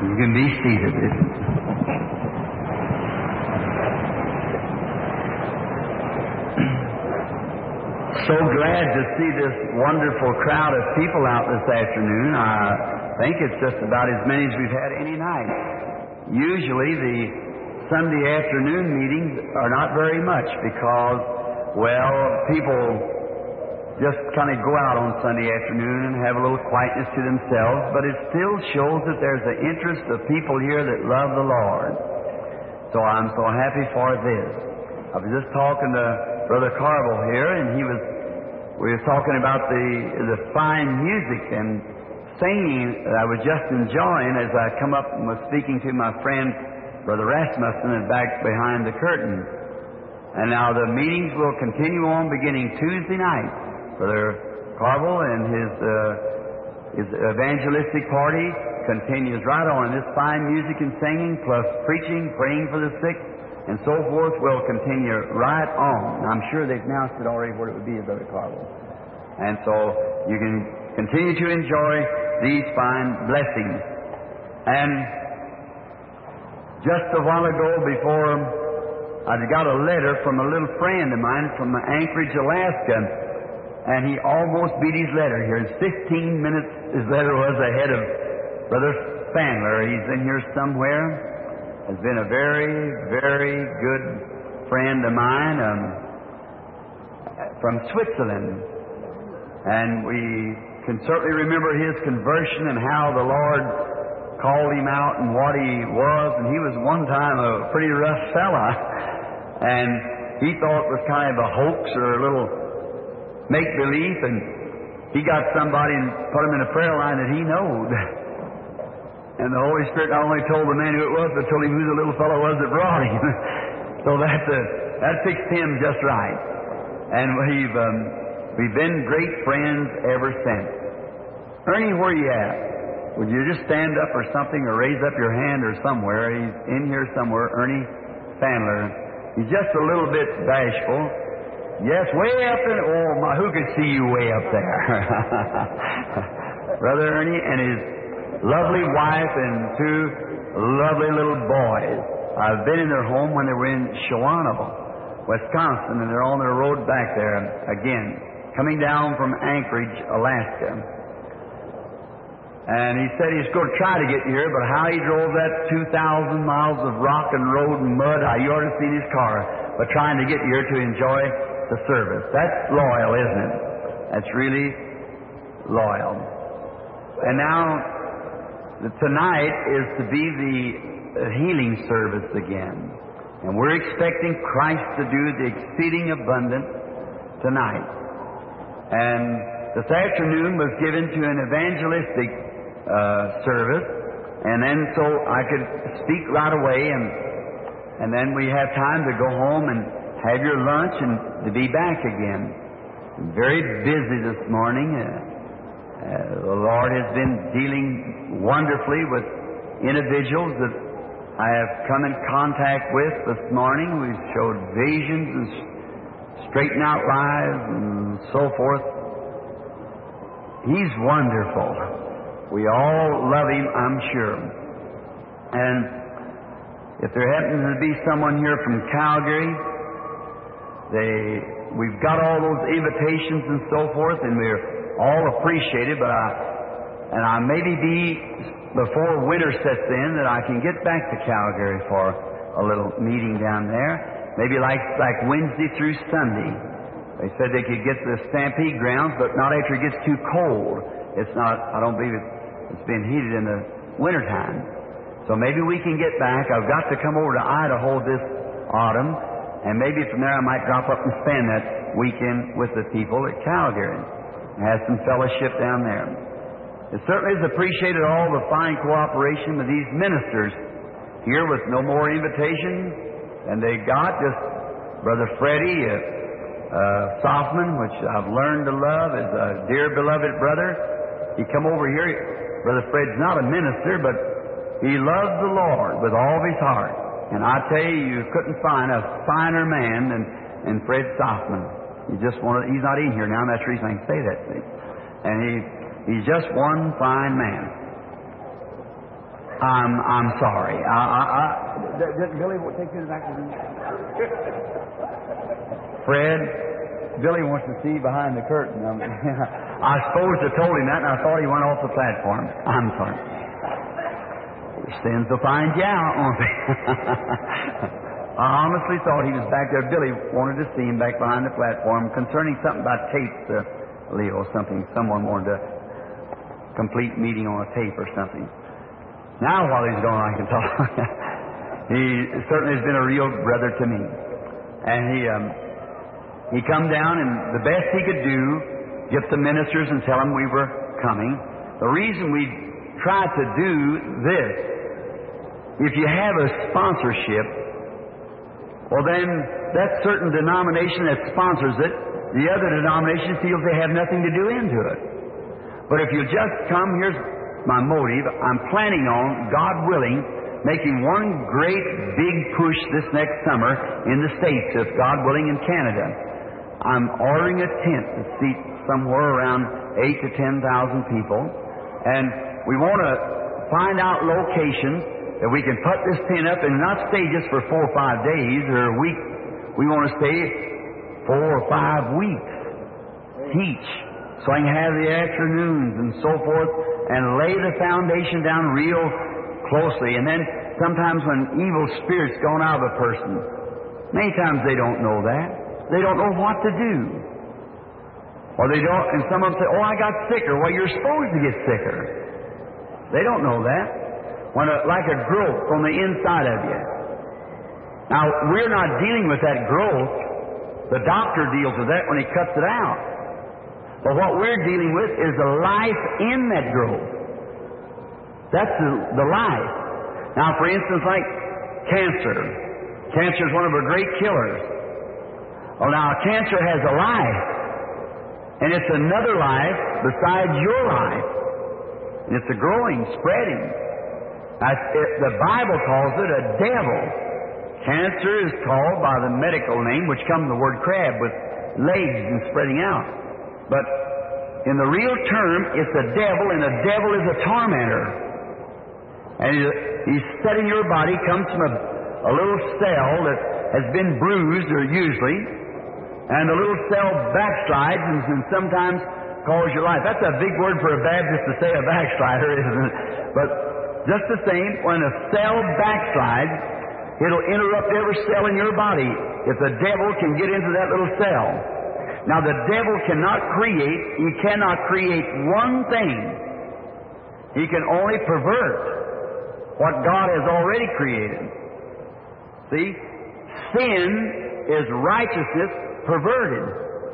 You can be seated. So glad to see this wonderful crowd of people out this afternoon. I think it's just about as many as we've had any night. Usually the Sunday afternoon meetings are not very much because, well, people just kind of go out on Sunday afternoon and have a little quietness to themselves, but it still shows that there's an interest of people here that love the Lord. So I'm so happy for this. I was just talking to Brother Carville here, and we were talking about the fine music and singing that I was just enjoying as I come up and was speaking to my friend Brother Rasmussen back behind the curtain. And now the meetings will continue on beginning Tuesday night. Brother Carville and his evangelistic party continues right on. This fine music and singing, plus preaching, praying for the sick, and so forth will continue right on. I'm sure they've announced it already what it would be, Brother Carville. And so you can continue to enjoy these fine blessings. And just a while ago, before I got a letter from a little friend of mine from Anchorage, Alaska, and he almost beat his letter here. In 15 minutes, his letter was ahead of Brother Spangler. He's in here somewhere. Has been a very, very good friend of mine from Switzerland. And we can certainly remember his conversion and how the Lord called him out and what he was. And he was one time a pretty rough fella. And he thought it was kind of a hoax or a little make-believe, and he got somebody and put him in a prayer line that he knowed. And the Holy Spirit not only told the man who it was, but told him who the little fellow was that brought him. So that fixed him just right. And we've been great friends ever since. Ernie, where are you at? Would you just stand up or something, or raise up your hand or somewhere? He's in here somewhere, Ernie Sandler. He's just a little bit bashful. Yes, way up in, oh my, who could see you way up there? Brother Ernie and his lovely wife and two lovely little boys. I've been in their home when they were in Shawanoe, Wisconsin, and they're on their road back there again, coming down from Anchorage, Alaska. And he said he's going to try to get here, but how he drove that 2,000 miles of rock and road and mud, you ought to see his car, but trying to get here to enjoy the service. That's loyal, isn't it? That's really loyal. And now, tonight is to be the healing service again. And we're expecting Christ to do the exceeding abundant tonight. And this afternoon was given to an evangelistic service, and then so I could speak right away, and then we have time to go home and have your lunch and to be back again. I'm very busy this morning. The Lord has been dealing wonderfully with individuals that I have come in contact with this morning. We've showed visions and straightened out lives and so forth. He's wonderful. We all love Him, I'm sure. And if there happens to be someone here from Calgary, we've got all those invitations and so forth, and we're all appreciated, but I maybe be before winter sets in that I can get back to Calgary for a little meeting down there, maybe like Wednesday through Sunday. They said they could get to the Stampede grounds, but not after it gets too cold. It's not, I don't believe it's been heated in the wintertime. So maybe we can get back. I've got to come over to Idaho this autumn, and maybe from there I might drop up and spend that weekend with the people at Calgary and have some fellowship down there. It certainly is appreciated all the fine cooperation with these ministers here with no more invitations than they got. Just Brother Freddie Softman, which I've learned to love, is a dear beloved brother. He come over here. Brother Fred's not a minister, but he loves the Lord with all of his heart. And I tell you, you couldn't find a finer man than Fred Softman. He's not in here now, and that's the reason I can say that. And he's just one fine man. I'm sorry. Billy, take you to the back of the room. Fred, Billy wants to see behind the curtain. I suppose I told him that, and I thought he went off the platform. I'm sorry. Your sins will find you out, won't they? I honestly thought he was back there. Billy wanted to see him back behind the platform concerning something about tapes, Leo, something. Someone wanted a complete meeting on a tape or something. Now, while he's gone, I can talk. He certainly has been a real brother to me. And he come down, and the best he could do, get the ministers and tell them we were coming. The reason we tried to do this, if you have a sponsorship, well then that certain denomination that sponsors it, the other denomination feels they have nothing to do into it. But if you just come, here's my motive. I'm planning on, God willing, making one great big push this next summer in the States, if God willing, in Canada. I'm ordering a tent to seat somewhere around 8,000 to 10,000 people, and we want to find out locations that we can put this tent up and not stay just for 4 or 5 days or a week. We want to stay 4 or 5 weeks each, so I can have the afternoons and so forth and lay the foundation down real closely. And then sometimes when evil spirits gone out of a person, many times they don't know that. They don't know what to do. Or they don't, and some of them say, oh, I got sicker. Well, you're supposed to get sicker. They don't know that. When like a growth on the inside of you. Now, we're not dealing with that growth. The doctor deals with that when he cuts it out. But what we're dealing with is the life in that growth. That's the life. Now, for instance, like cancer. Cancer is one of our great killers. Well, now, cancer has a life. And it's another life besides your life. And it's a growing, spreading. The Bible calls it a devil. Cancer is called by the medical name, which comes from the word crab, with legs and spreading out. But in the real term, it's a devil, and a devil is a tormentor. And he's set in your body, comes from a little cell that has been bruised, or usually, and the little cell backslides and sometimes calls your life. That's a big word for a Baptist to say, a backslider, isn't it? But just the same, when a cell backslides, it'll interrupt every cell in your body if the devil can get into that little cell. Now, the devil cannot create, he cannot create one thing. He can only pervert what God has already created. See? Sin is righteousness perverted.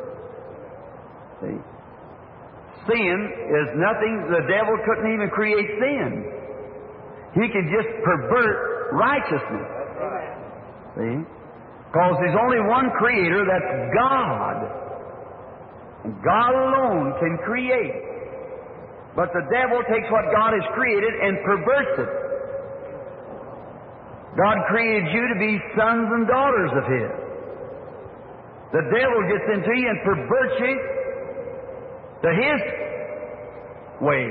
See? Sin is nothing, the devil couldn't even create sin. He can just pervert righteousness. See? Because there's only one creator, that's God. And God alone can create. But the devil takes what God has created and perverts it. God created you to be sons and daughters of His. The devil gets into you and perverts you to his way.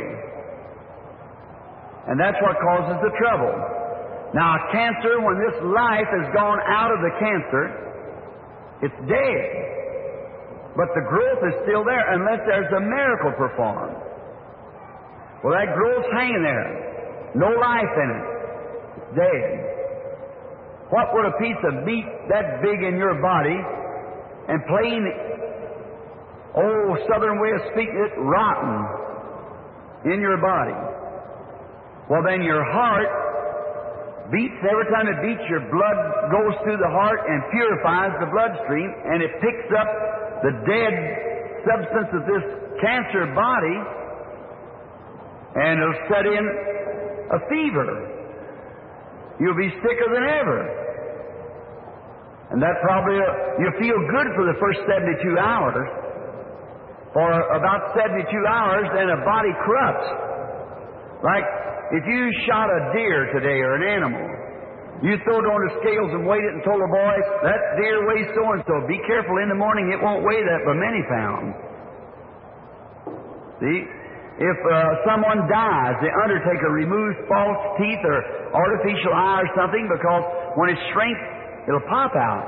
And that's what causes the trouble. Now, cancer, when this life has gone out of the cancer, it's dead. But the growth is still there unless there's a miracle performed. Well, that growth's hanging there. No life in it. It's dead. What would a piece of meat that big in your body and plain, southern way of speaking it, rotten in your body? Well, then your heart beats. Every time it beats, your blood goes through the heart and purifies the bloodstream, and it picks up the dead substance of this cancer body, and it'll set in a fever. You'll be sicker than ever. And that probably, you'll feel good for the first 72 hours. For about 72 hours, then a body corrupts. Like if you shot a deer today or an animal, you throw it on the scales and weighed it and told the boys, that deer weighs so-and-so. Be careful, in the morning it won't weigh that but many pounds. See? If someone dies, the undertaker removes false teeth or artificial eye or something, because when it shrinks, it'll pop out.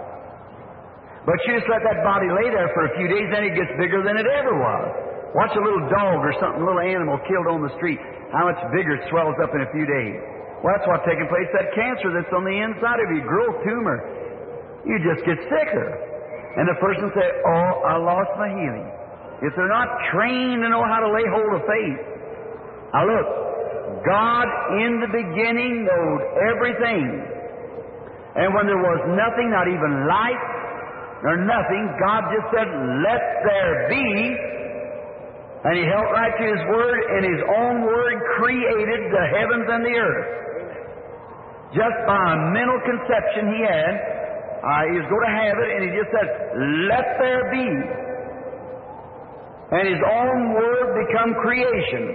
But you just let that body lay there for a few days, then it gets bigger than it ever was. Watch a little dog or something, a little animal killed on the street, how much bigger it swells up in a few days. Well, that's what's taking place. That cancer that's on the inside of you, growth tumor, you just get sicker. And the person say, "Oh, I lost my healing." If they're not trained to know how to lay hold of faith. Now look, God in the beginning knowed everything. And when there was nothing, not even light, nor nothing, God just said, "Let there be." And He held right to His Word, and His own Word created the heavens and the earth. Just by a mental conception He had, He was going to have it, and He just said, "Let there be." And His own Word become creation.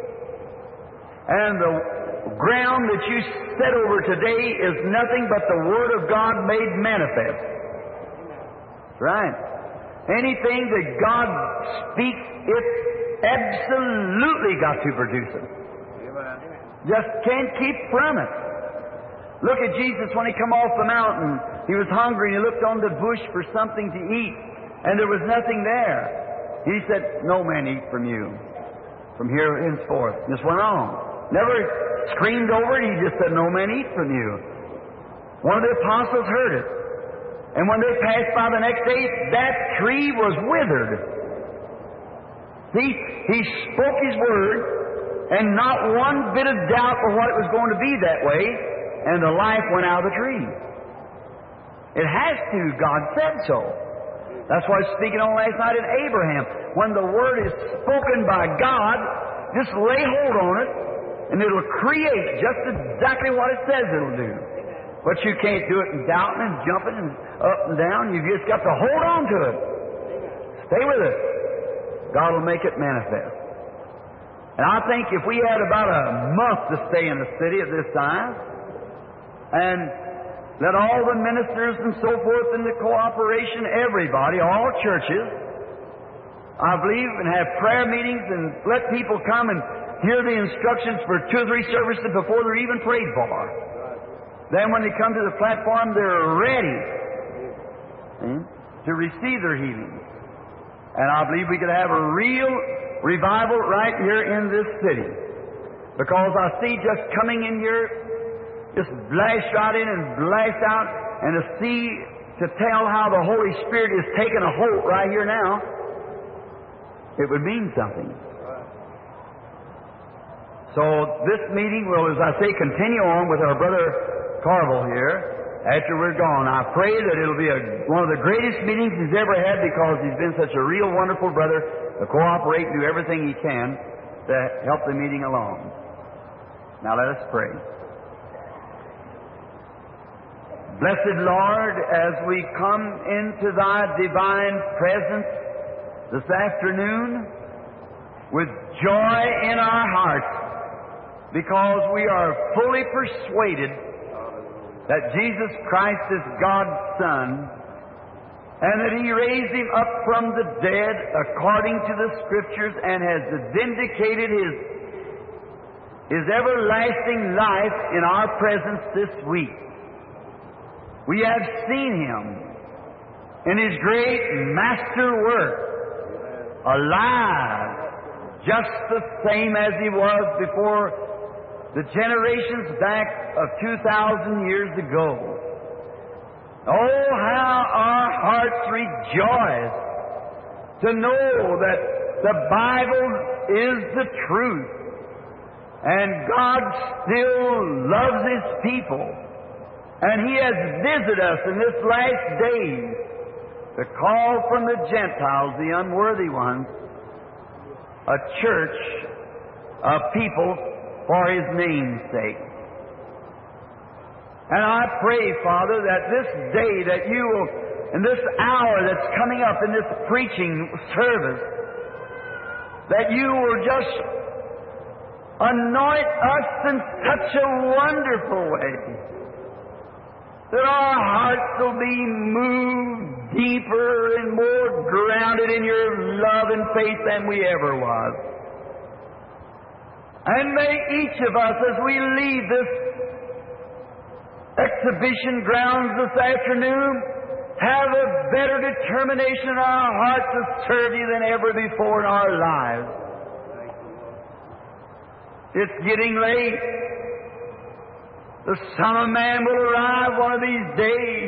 And the ground that you sit over today is nothing but the Word of God made manifest. That's right. Anything that God speaks, it's absolutely got to produce it. Just can't keep from it. Look at Jesus when He come off the mountain. He was hungry and He looked on the bush for something to eat, and there was nothing there. He said, "No man eat from you, from here henceforth." Just went on. Never screamed over it. He just said, "No man eat from you." One of the apostles heard it. And when they passed by the next day, that tree was withered. See, He spoke His Word, and not one bit of doubt for what it was going to be that way, and the life went out of the tree. It has to. God said so. That's why I was speaking on last night in Abraham. When the Word is spoken by God, just lay hold on it, and it'll create just exactly what it says it'll do. But you can't do it in doubting and jumping and up and down. You've just got to hold on to it. Stay with it. God will make it manifest. And I think if we had about a month to stay in the city at this time, and let all the ministers and so forth in the cooperation, everybody, all churches, I believe, and have prayer meetings and let people come and hear the instructions for 2 or 3 services before they're even prayed for. Then when they come to the platform, they're ready to receive their healing. And I believe we could have a real revival right here in this city. Because I see just coming in here, just blast right in and blast out, and to tell how the Holy Spirit is taking a hold right here now, it would mean something. So this meeting will, as I say, continue on with our brother Carville here after we're gone. I pray that it'll be one of the greatest meetings he's ever had, because he's been such a real wonderful brother to cooperate and do everything he can to help the meeting along. Now let us pray. Blessed Lord, as we come into Thy divine presence this afternoon with joy in our hearts, because we are fully persuaded that Jesus Christ is God's Son, and that He raised Him up from the dead according to the Scriptures, and has vindicated His everlasting life in our presence this week. We have seen Him in His great master work, alive, just the same as He was before the generations back of 2,000 years ago. Oh, how our hearts rejoice to know that the Bible is the truth, and God still loves His people. And He has visited us in this last days to call from the Gentiles, the unworthy ones, a church, a people for His name's sake. And I pray, Father, that this day that You will, in this hour that's coming up in this preaching service, that You will just anoint us in such a wonderful way that our hearts will be moved deeper and more grounded in Your love and faith than we ever was. And may each of us, as we leave this exhibition grounds this afternoon, have a better determination in our heart to serve You than ever before in our lives. It's getting late. The Son of Man will arrive one of these days.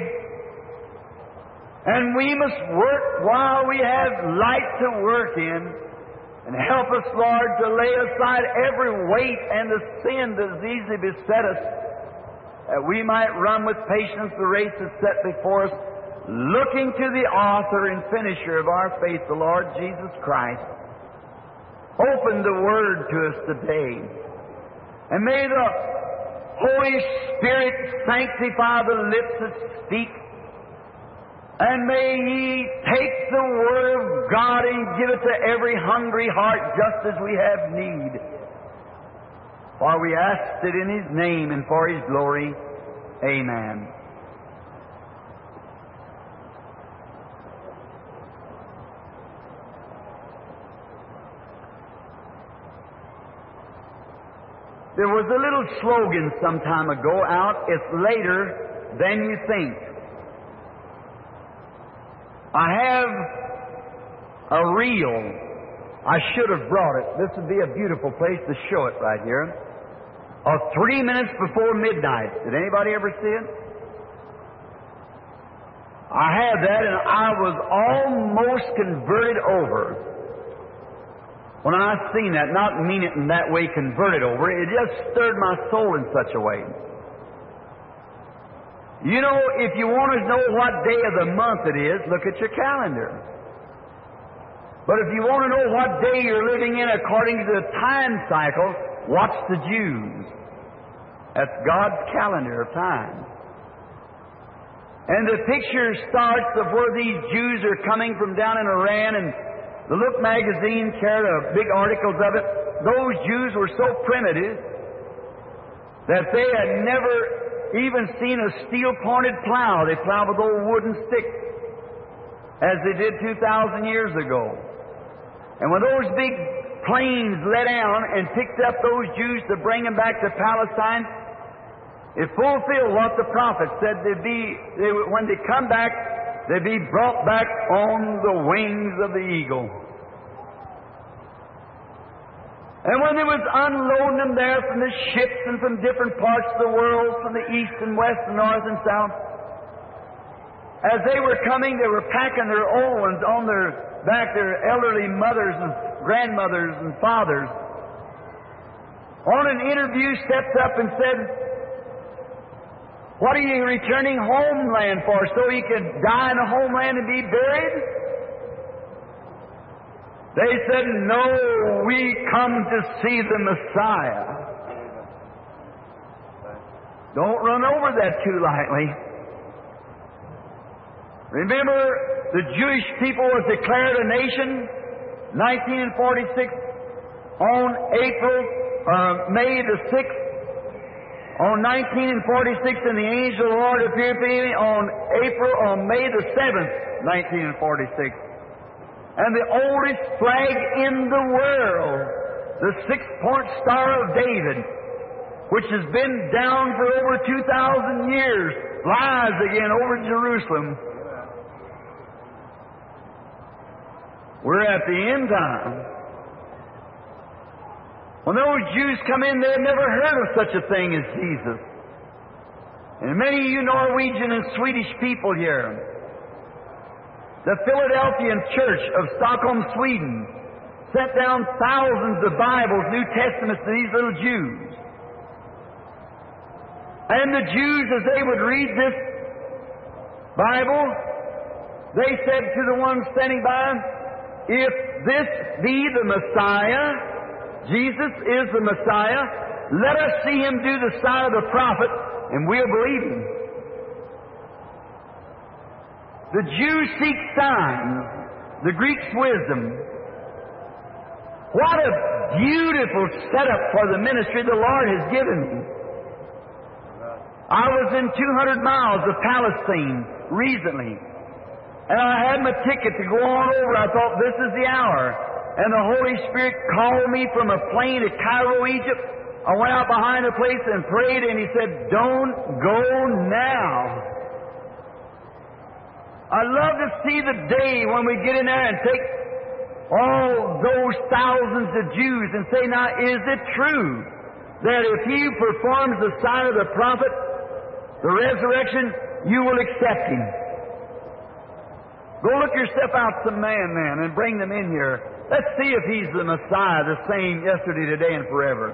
And we must work while we have light to work in. And help us, Lord, to lay aside every weight and the sin that has easily beset us, that we might run with patience the race that's set before us, looking to the author and finisher of our faith, the Lord Jesus Christ. Open the Word to us today. And may the Holy Spirit sanctify the lips that speak. And may He take the Word of God and give it to every hungry heart just as we have need. For we ask it in His name and for His glory. Amen. There was a little slogan some time ago out, "It's later than you think." I have a reel. I should have brought it. This would be a beautiful place to show it right here. Of 3 minutes before midnight. Did anybody ever see it? I had that, and I was almost converted over when I seen that. Not mean it in that way, converted over. It just stirred my soul in such a way. You know, if you want to know what day of the month it is, look at your calendar. But if you want to know what day you're living in according to the time cycle, watch the Jews. That's God's calendar of time. And the picture starts of where these Jews are coming from down in Iran, and the Look magazine carried big articles of it. Those Jews were so primitive that they had never even seen a steel-pointed plow. They plowed with old wooden sticks, as they did 2,000 years ago. And when those big planes let down and picked up those Jews to bring them back to Palestine, it fulfilled what the prophet said when they come back, they'd be brought back on the wings of the eagle. And when they was unloading them there from the ships and from different parts of the world, from the east and west and north and south, as they were coming, they were packing their old ones on their back, their elderly mothers and grandmothers and fathers. On an interview, stepped up and said, "What are you returning homeland for? So you could die in the homeland and be buried?" They said, "No, we come to see the Messiah." Don't run over that too lightly. Remember, the Jewish people was declared a nation, 1946, on May the 6th. On 1946, and the angel of the Lord appeared to me on May the 7th, 1946. And the oldest flag in the world, the 6-point Star of David, which has been down for over 2,000 years, flies again over Jerusalem. We're at the end time. When those Jews come in, they had never heard of such a thing as Jesus. And many of you Norwegian and Swedish people here, the Philadelphian Church of Stockholm, Sweden, sent down thousands of Bibles, New Testaments to these little Jews. And the Jews, as they would read this Bible, they said to the one standing by, "If this be the Messiah, Jesus is the Messiah, let us see Him do the sign of the prophet, and we'll believe Him." The Jews seek signs, the Greeks wisdom. What a beautiful setup for the ministry the Lord has given me. I was in 200 miles of Palestine recently, and I had my ticket to go on over. I thought, this is the hour. and the Holy Spirit called me from a plane to Cairo, Egypt. I went out behind the place and prayed, and He said, "Don't go now." I love to see the day when we get in there and take all those thousands of Jews and say, "Now, is it true that if He performs the sign of the prophet, the resurrection, you will accept Him?" Go look yourself out some man and bring them in here. Let's see if He's the Messiah, the same yesterday, today, and forever.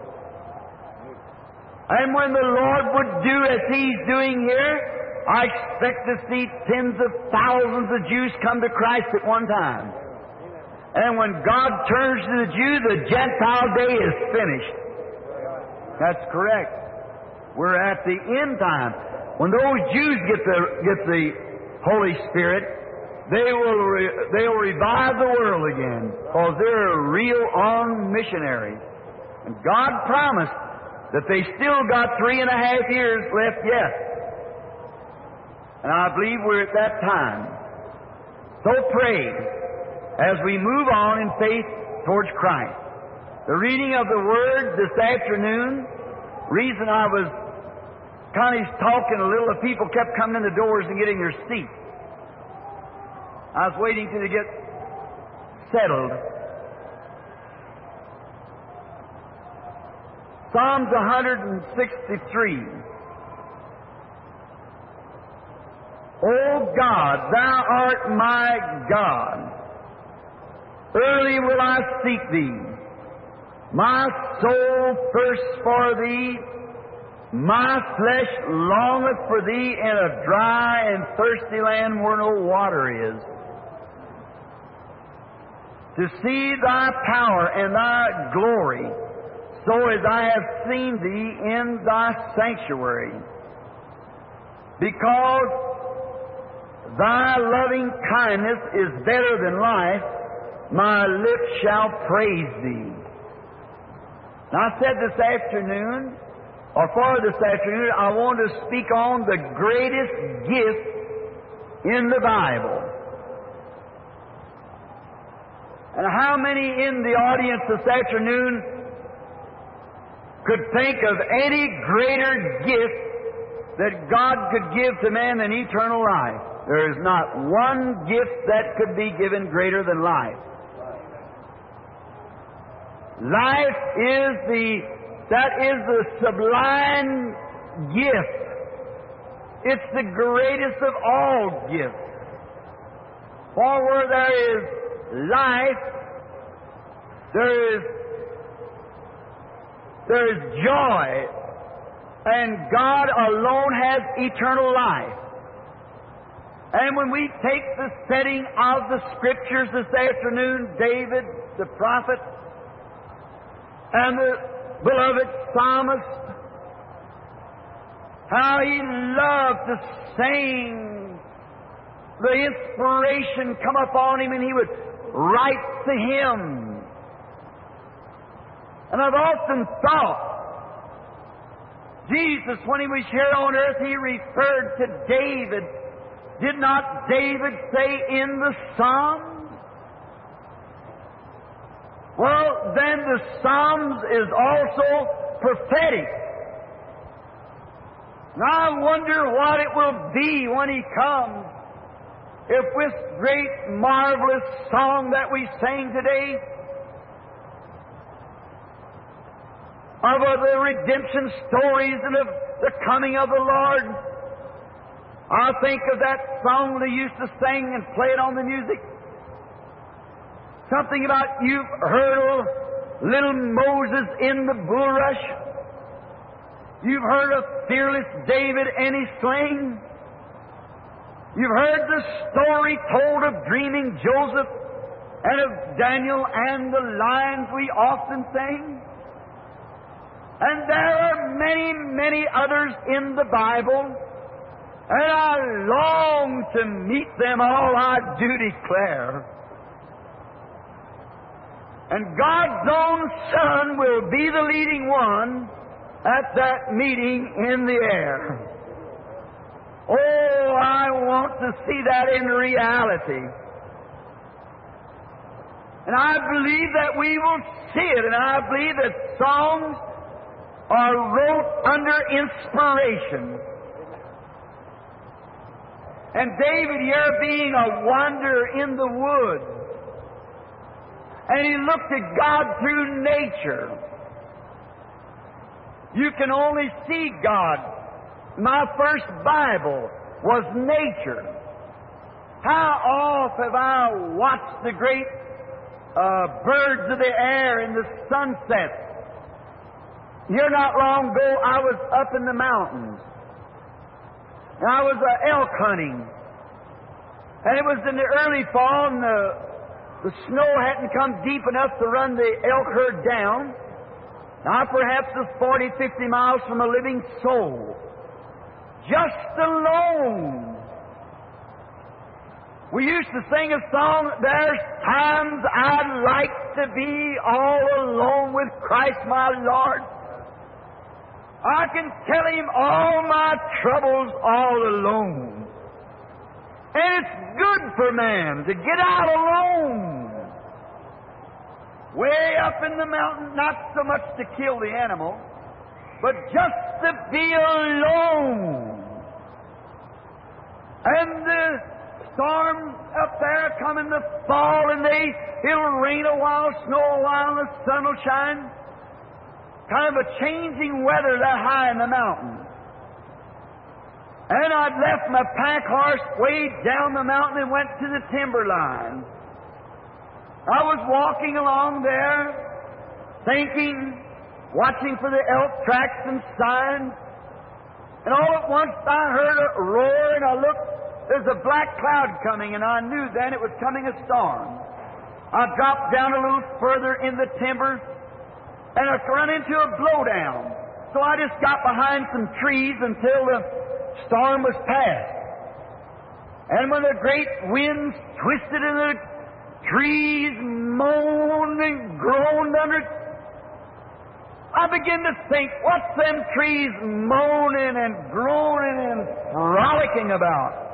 And when the Lord would do as He's doing here, I expect to see tens of thousands of Jews come to Christ at one time. And when God turns to the Jew, the Gentile day is finished. That's correct. We're at the end time. When those Jews get the Holy Spirit, they will revive the world again, because they're real on missionaries. And God promised that they still got 3.5 years left yet. And I believe we're at that time. So pray as we move on in faith towards Christ. The reading of the Word this afternoon, reason I was kind of talking a little, the people kept coming in the doors and getting their seats. I was waiting till they get settled. Psalms 163. O God, Thou art my God. Early will I seek Thee. My soul thirsts for Thee. My flesh longeth for Thee in a dry and thirsty land where no water is, to see Thy power and Thy glory, so as I have seen Thee in Thy sanctuary. Because Thy loving kindness is better than life, my lips shall praise Thee. Now, I said this afternoon, or for this afternoon, I want to speak on the greatest gift in the Bible. And how many in the audience this afternoon could think of any greater gift that God could give to man than eternal life? There is not one gift that could be given greater than life. Life is the sublime gift. It's the greatest of all gifts. For where there is life, there is joy, and God alone has eternal life. And when we take the setting of the Scriptures this afternoon, David, the prophet, and the beloved psalmist, how he loved to sing, the inspiration come upon him, and he would write the hymn. And I've often thought, Jesus, when He was here on earth, He referred to David. Did not David say in the Psalms? Well, then the Psalms is also prophetic. Now I wonder what it will be when He comes. If this great, marvelous song that we sang today of the redemption stories and of the coming of the Lord, I think of that song they used to sing and play it on the music. Something about you've heard of little Moses in the bulrush. You've heard of fearless David and his sling. You've heard the story told of dreaming Joseph and of Daniel and the lions we often sing. And there are many, many others in the Bible, and I long to meet them all, I do declare. And God's own Son will be the leading one at that meeting in the air. Oh, I want to see that in reality. And I believe that we will see it, and I believe that songs are wrote under inspiration. And David here being a wanderer in the woods, and he looked at God through nature. You can only see God. My first Bible was nature. How oft have I watched the great birds of the air in the sunset. Here not long ago, I was up in the mountains, and I was elk hunting, and it was in the early fall, and the snow hadn't come deep enough to run the elk herd down. Now, perhaps it's 40, 50 miles from a living soul, just alone. We used to sing a song, there's times I'd like to be all alone with Christ my Lord. I can tell Him all my troubles all alone. And it's good for man to get out alone. Way up in the mountain, not so much to kill the animal, but just to be alone. And the storms up there come in the fall, and it'll rain a while, snow a while, and the sun will shine. Kind of a changing weather that high in the mountains. And I'd left my pack horse way down the mountain and went to the timberline. I was walking along there, thinking, watching for the elk tracks and signs, and all at once I heard a roar, and I looked. There's a black cloud coming, and I knew then it was coming a storm. I dropped down a little further in the timber, and I run into a blowdown. So I just got behind some trees until the storm was past. And when the great winds twisted and the trees moaned and groaned under it, I began to think, what's them trees moaning and groaning and frolicking about?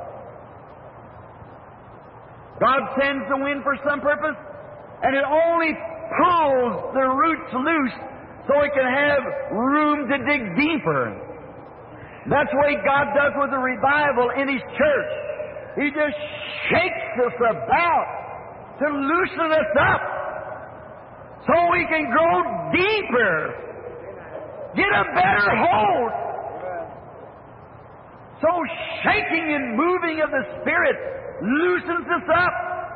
God sends the wind for some purpose, and it only pulls the roots loose so it can have room to dig deeper. That's the way God does with the revival in His church. He just shakes us about to loosen us up so we can grow deeper, get a better hold. So shaking and moving of the Spirit loosens us up.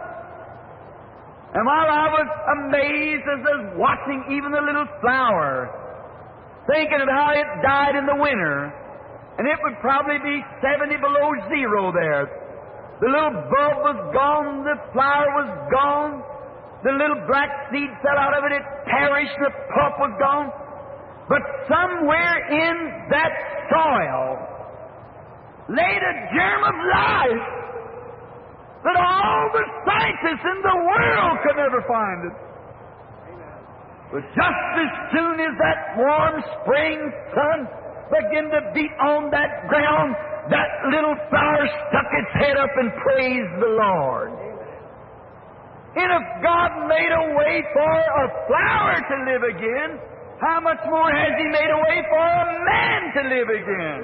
And while I was amazed as I was watching even the little flower, thinking of how it died in the winter, and it would probably be 70 below zero there. The little bulb was gone, the flower was gone, the little black seed fell out of it, it perished, the pulp was gone. But somewhere in that soil laid a germ of life that all the scientists in the world could never find it. But just as soon as that warm spring sun began to beat on that ground, that little flower stuck its head up and praised the Lord. And if God made a way for a flower to live again, how much more has He made a way for a man to live again?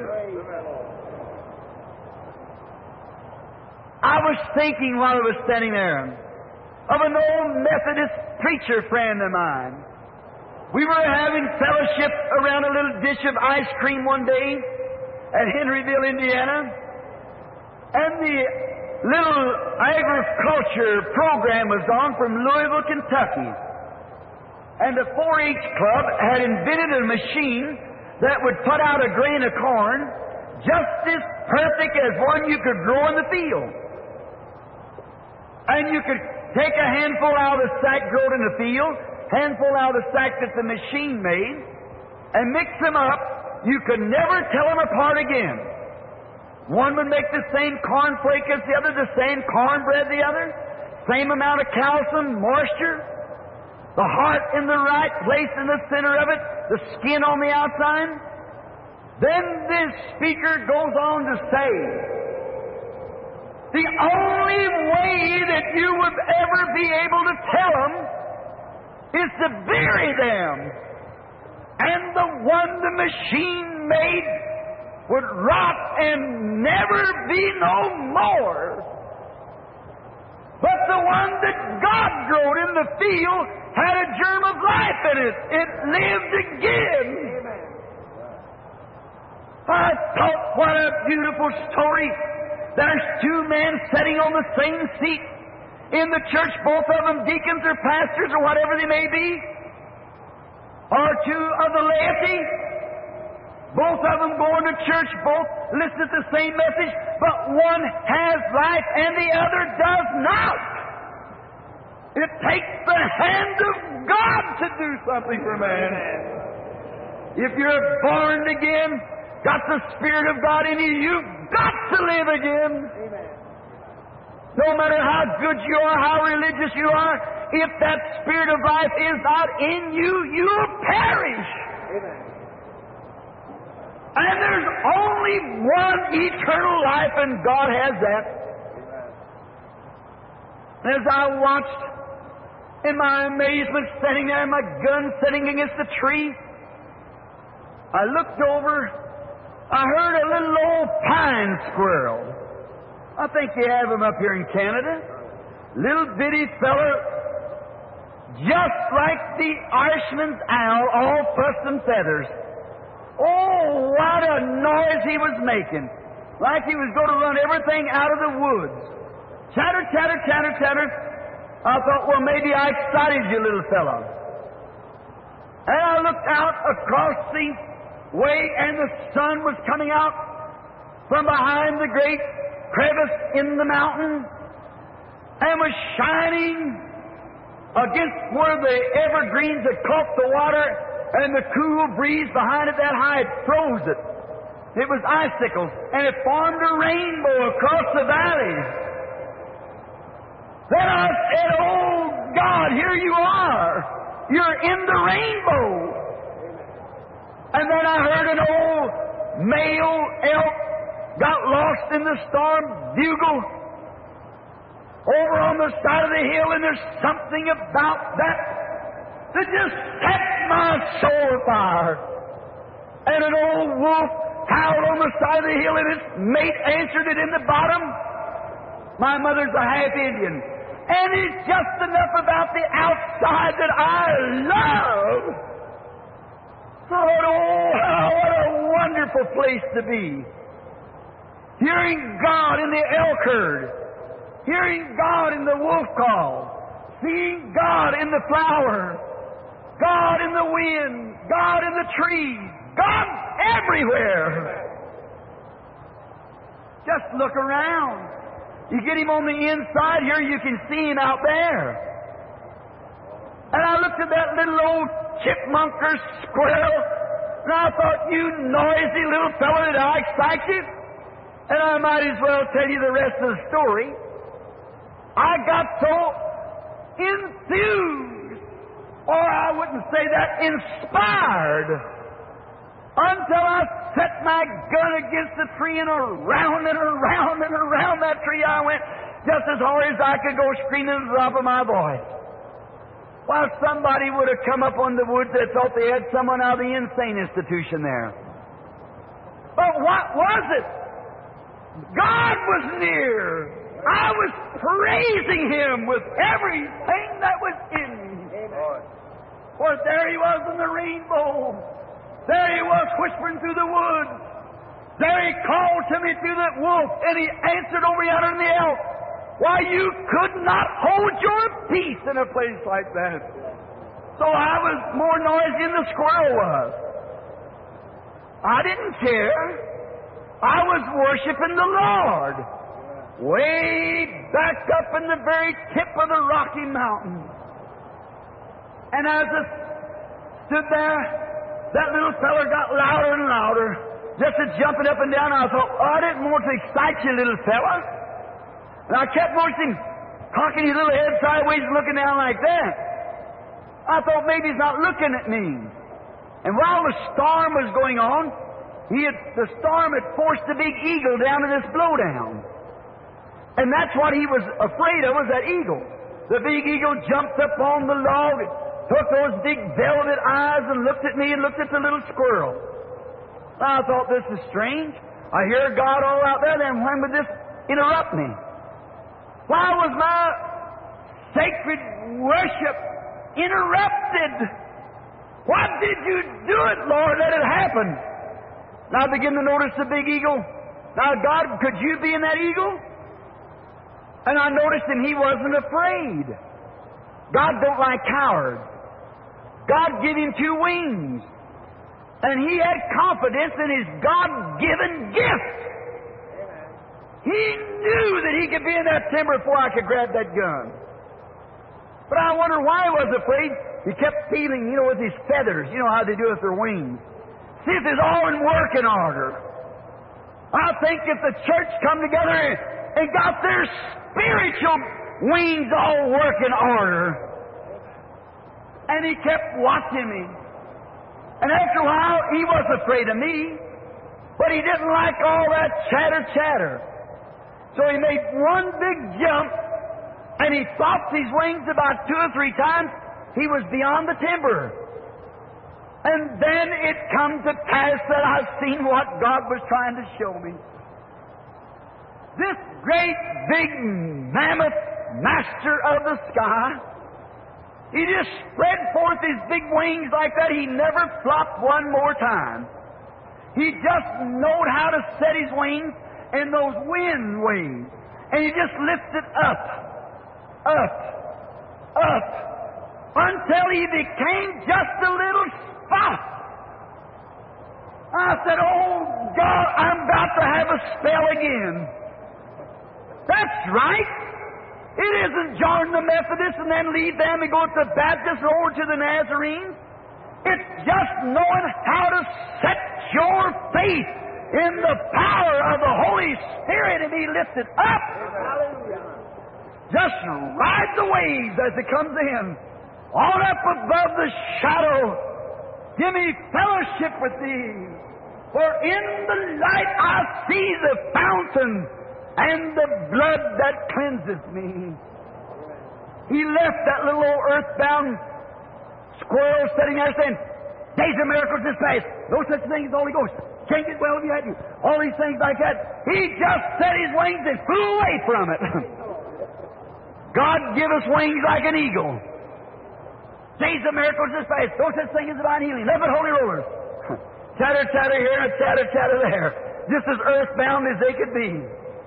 I was thinking while I was standing there of an old Methodist preacher friend of mine. We were having fellowship around a little dish of ice cream one day at Henryville, Indiana, and the little agriculture program was on from Louisville, Kentucky. And the 4-H Club had invented a machine that would put out a grain of corn just as perfect as one you could grow in the field. And you could take a handful out of the sack grown in the field, handful out of the sack that the machine made, and mix them up. You could never tell them apart again. One would make the same cornflake as the other, the same cornbread the other, same amount of calcium, moisture, the heart in the right place in the center of it, the skin on the outside. Then this speaker goes on to say The only way that you would ever be able to tell them is to bury them. And the one the machine made would rot and never be no more. But the one that God growed in the field had a germ of life in it. It lived again. I thought, what a beautiful story. There's two men sitting on the same seat in the church, both of them deacons or pastors or whatever they may be, or two of the laity. Both of them going to church, both listen to the same message, but one has life and the other does not. It takes the hand of God to do something for man. If you're born again, got the Spirit of God in you, you've got to live again. No matter how good you are, how religious you are, if that Spirit of life is not in you, you'll perish. Amen. And there's only one eternal life, and God has that. Amen. As I watched, in my amazement, standing there, my gun sitting against the tree, I looked over, I heard a little old pine squirrel. I think you have them up here in Canada. Little bitty feller, just like the Irishman's owl, all fuss and feathers. Oh, what a noise he was making. Like he was going to run everything out of the woods. Chatter, chatter, chatter, chatter. I thought, well, maybe I excited you, little fellow. And I looked out across the way, and the sun was coming out from behind the great crevice in the mountain and was shining against where the evergreens had caught the water, and the cool breeze behind it that high had froze it. It was icicles, and it formed a rainbow across the valleys. Then I said, oh God, here you are. You're in the rainbow. And then I heard an old male elk got lost in the storm bugle over on the side of the hill, and there's something about that just set my soul afire. And an old wolf howled on the side of the hill, and its mate answered it in the bottom. My mother's a half Indian, and it's just enough about the outside that I love. Oh, what a wonderful place to be. Hearing God in the elk herd, hearing God in the wolf call, seeing God in the flower, God in the wind, God in the trees, God everywhere. Just look around. You get Him on the inside, here you can see Him out there. And I looked at that little old chipmunk or squirrel, and I thought, you noisy little fellow, did I excite you? And I might as well tell you the rest of the story. I got so enthused, or I wouldn't say that, inspired, until I set my gun against the tree, and around and around and around that tree I went, just as hard as I could go, screaming at the top of my voice. While somebody would have come up on the woods that thought they had someone out of the insane institution there. But what was it? God was near. I was praising Him with everything that was in me. For there He was in the rainbow. There He was whispering through the woods. There He called to me through that wolf, and He answered over yonder in the elk. Why, you could not hold your peace in a place like that. So I was more noisy than the squirrel was. I didn't care. I was worshiping the Lord, way back up in the very tip of the Rocky Mountains. And as I stood there, that little feller got louder and louder, just a jumping up and down. I thought, oh, I didn't want to excite you, little fella. And I kept watching, cocking his little head sideways and looking down like that. I thought maybe he's not looking at me. And while the storm was going on, the storm had forced the big eagle down to this blowdown. And that's what he was afraid of, was that eagle. The big eagle jumped up on the log, took those big velvet eyes and looked at me and looked at the little squirrel. I thought, this is strange. I hear God all out there, then when would this interrupt me? Why was my sacred worship interrupted? Why did you do it, Lord? Let it happen. Now I begin to notice the big eagle. Now, God, could you be in that eagle? And I noticed him, he wasn't afraid. God don't like cowards. God gave him 2 wings. And he had confidence in his God-given gift. He knew that he could be in that timber before I could grab that gun. But I wonder why he was afraid. He kept feeling, with his feathers. You know how they do with their wings. See if it's all in working order. I think if the church come together and got their spiritual wings all working order. And he kept watching me. And after a while, he was afraid of me. But he didn't like all that chatter. So he made one big jump, and he flopped his wings about 2 or 3 times. He was beyond the timber. And then it come to pass that I've seen what God was trying to show me. This great big mammoth master of the sky, he just spread forth his big wings like that. He never flopped one more time. He just knowed how to set his wings in those wind wings. And he just lifted up, until he became just a little spot. I said, oh God, I'm about to have a spell again. That's right. It isn't join the Methodists and then leave them and go to the Baptists or over to the Nazarenes. It's just knowing how to set your faith in the power of the Holy Spirit and be lifted up. Just ride the waves as it comes in. On up above the shadow. Give me fellowship with Thee. For in the light I see the fountain and the blood that cleanses me. He left that little old earthbound squirrel sitting there saying, days of miracles is past. No such thing as the Holy Ghost. Can't get well if you had to. All these things like that. He just set his wings and flew away from it. God give us wings like an eagle. Days of miracles is past. No such thing as divine healing. Nothing but holy rollers. Chatter here and chatter there. Just as earthbound as they could be.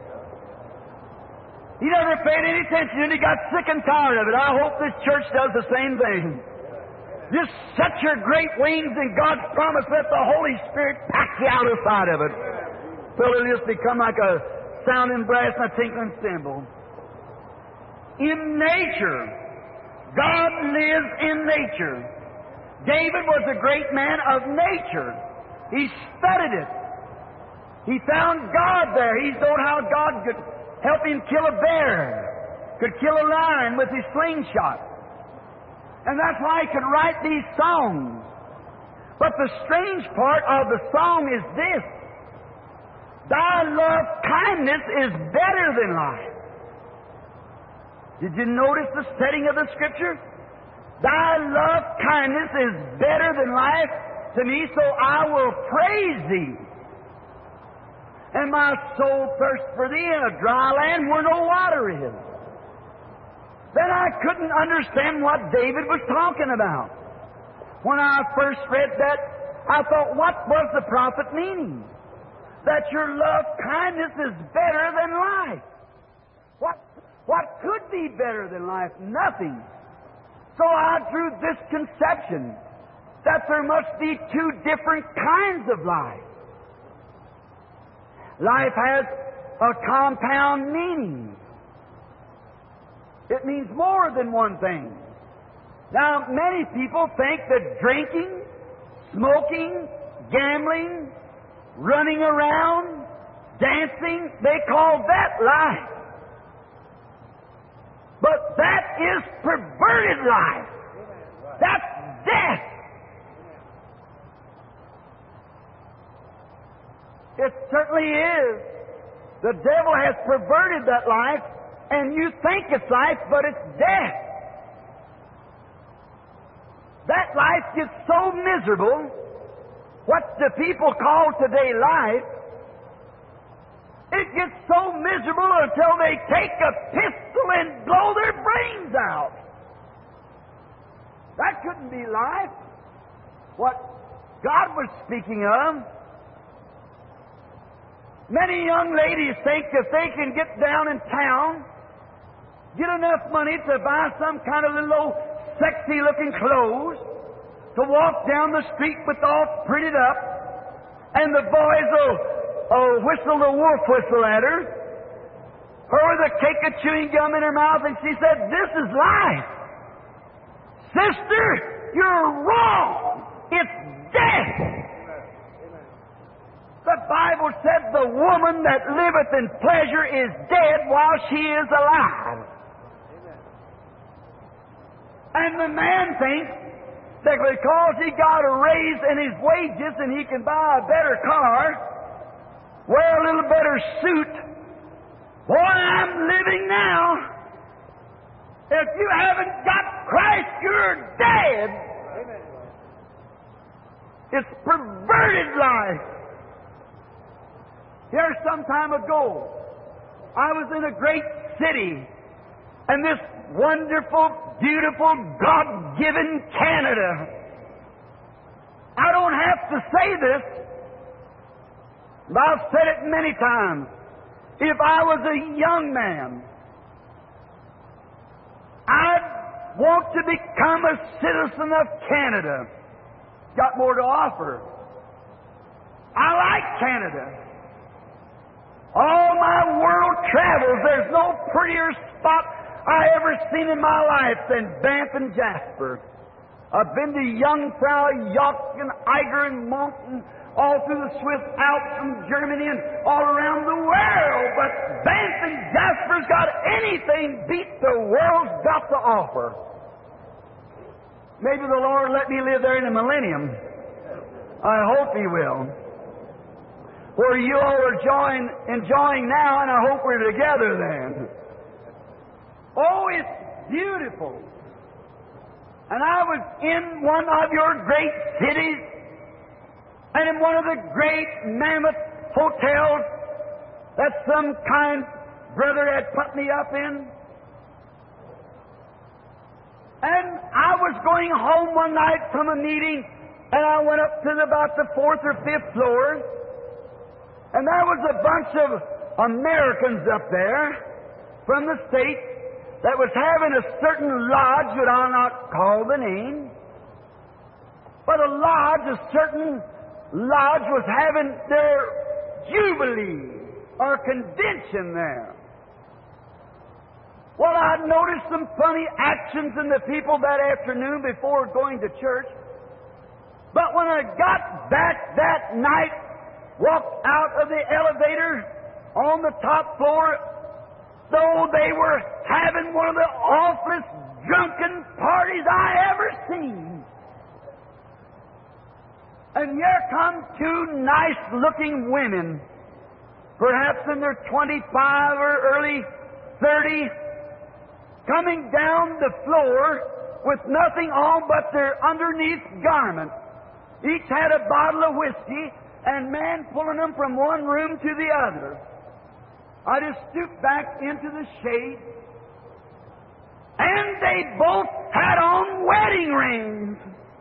He never paid any attention and he got sick and tired of it. I hope this church does the same thing. Just set your great wings in God's promise. Let the Holy Spirit pack you out of sight of it. So it'll just become like a sounding brass and a tinkling cymbal. In nature, God lives in nature. David was a great man of nature. He studied it. He found God there. He known how God could help him kill a bear, could kill a lion with his slingshot. And that's why he could write these songs. But the strange part of the song is this. Thy love kindness is better than life. Did you notice the setting of the Scripture? Thy love kindness is better than life to me, so I will praise Thee. And my soul thirsts for Thee in a dry land where no water is. Then I couldn't understand what David was talking about. When I first read that, I thought, what was the prophet meaning? That your love kindness is better than life. What could be better than life? Nothing. So I drew this conception that there must be 2 different kinds of life. Life has a compound meaning. It means more than one thing. Now, many people think that drinking, smoking, gambling, running around, dancing, they call that life. But that is perverted life. That's death. It certainly is. The devil has perverted that life, and you think it's life, but it's death. That life gets so miserable, what the people call today life, it gets so miserable until they take a pistol and blow their brains out. That couldn't be life. What God was speaking of. Many young ladies think if they can get down in town, get enough money to buy some kind of little old sexy-looking clothes, to walk down the street with all prettied up, and the boys will whistle the wolf whistle at her, or with a cake of chewing gum in her mouth, and she said, "This is life." Sister, you're wrong. It's death. The Bible said the woman that liveth in pleasure is dead while she is alive. And the man thinks that because he got a raise in his wages and he can buy a better car, wear a little better suit, boy, I'm living now. If you haven't got Christ, you're dead. It's perverted life. Here, some time ago, I was in a great city, and this wonderful, beautiful, God-given Canada. I don't have to say this, but I've said it many times. If I was a young man, I'd want to become a citizen of Canada. Got more to offer. I like Canada. All my world travels, there's no prettier spot I ever seen in my life than Banff and Jasper. I've been to Jungfrau, Joch, and Eiger, and Monten, all through the Swiss Alps from Germany and all around the world. But Banff and Jasper's got anything beat the world's got to offer. Maybe the Lord let me live there in the millennium. I hope He will. Where you all are enjoying now, and I hope we're together then. Oh, it's beautiful. And I was in one of your great cities, and in one of the great mammoth hotels that some kind brother had put me up in. And I was going home one night from a meeting, and I went up to about the 4th or 5th floor, and there was a bunch of Americans up there from the States that was having a certain lodge that I'll not call the name, but a certain lodge was having their jubilee or convention there. Well, I noticed some funny actions in the people that afternoon before going to church, but when I got back that night, walked out of the elevator on the top floor, though they were having one of the awfulest drunken parties I ever seen. And here come two nice-looking women, perhaps in their 25 or early 30s, coming down the floor with nothing on but their underneath garments. Each had a bottle of whiskey, and man pulling them from one room to the other. I just stooped back into the shade, and they both had on wedding rings.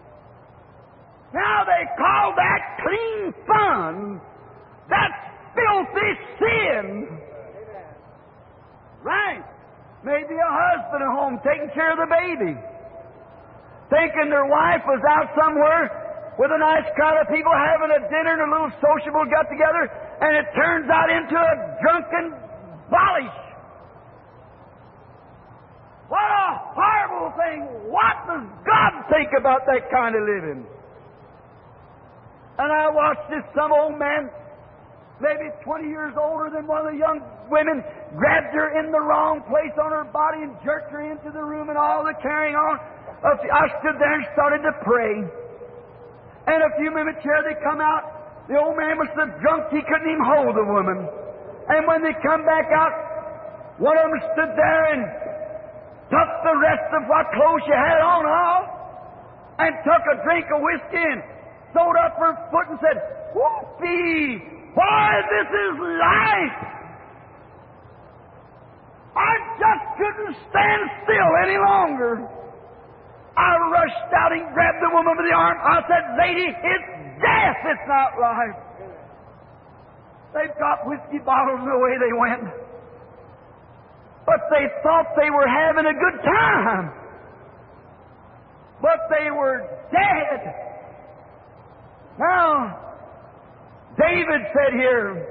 Now they call that clean fun. That's filthy sin. Right. Maybe a husband at home taking care of the baby, thinking their wife was out somewhere with a nice crowd of people having a dinner and a little sociable get-together, and it turns out into a drunken bolish. What a horrible thing! What does God think about that kind of living? And I watched this some old man, maybe 20 years older than one of the young women, grabbed her in the wrong place on her body and jerked her into the room and all the carrying on. I stood there and started to pray. And a few minutes later, they come out. The old man was so drunk he couldn't even hold the woman. And when they come back out, one of them stood there and took the rest of what clothes she had on off and took a drink of whiskey and sewed up her foot and said, "Whoopee! Why, this is life! I just couldn't stand still any longer." I rushed out and grabbed the woman by the arm. I said, "Lady, it's death, it's not life." They got whiskey bottles and away they went. But they thought they were having a good time. But they were dead. Now, David said here,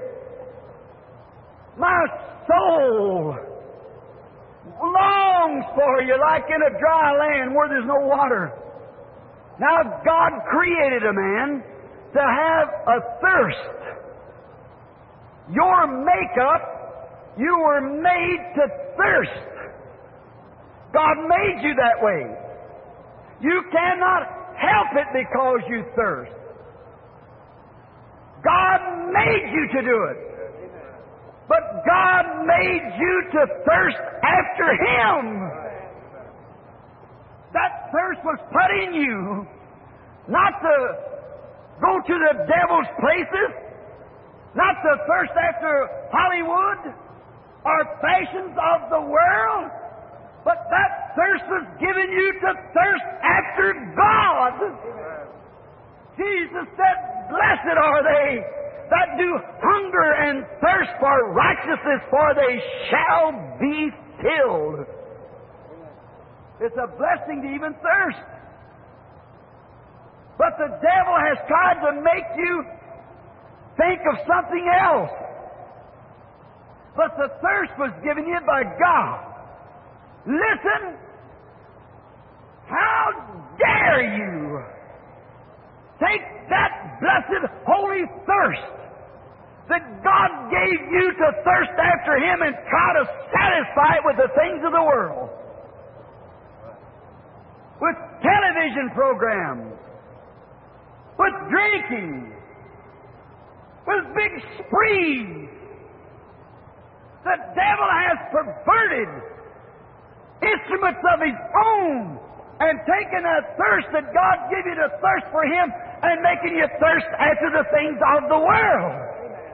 "My soul longs for you like in a dry land where there's no water." Now, God created a man to have a thirst. Your makeup, you were made to thirst. God made you that way. You cannot help it because you thirst. God made you to do it. But God made you to thirst after Him. That thirst was put in you, not to go to the devil's places, not to thirst after Hollywood or fashions of the world, but that thirst was given you to thirst after God. Jesus said, "Blessed are they that do hunger and thirst for righteousness, for they shall be filled." It's a blessing to even thirst. But the devil has tried to make you think of something else. But the thirst was given you by God. Listen, how dare you take that blessed holy thirst that God gave you to thirst after Him and try to satisfy it with the things of the world, with television programs, with drinking, with big sprees. The devil has perverted instruments of his own and taken a thirst that God gave you to thirst for Him and making you thirst after the things of the world.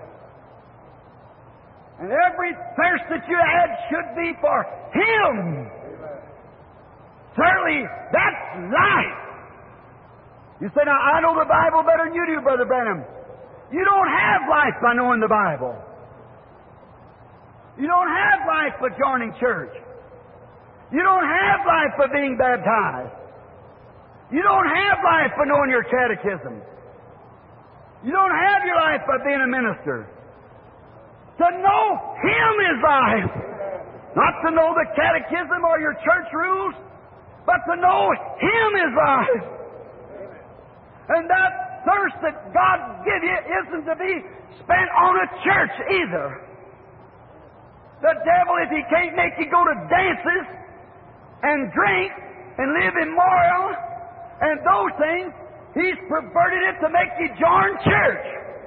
And every thirst that you had should be for Him. Certainly, that's life. You say, "Now, I know the Bible better than you do, Brother Branham." You don't have life by knowing the Bible. You don't have life by joining church. You don't have life by being baptized. You don't have life by knowing your catechism. You don't have your life by being a minister. To know Him is life. Not to know the catechism or your church rules, but to know Him is life. And that thirst that God gives you isn't to be spent on a church either. The devil, if he can't make you go to dances and drink and live immoral and those things, he's perverted it to make you join church.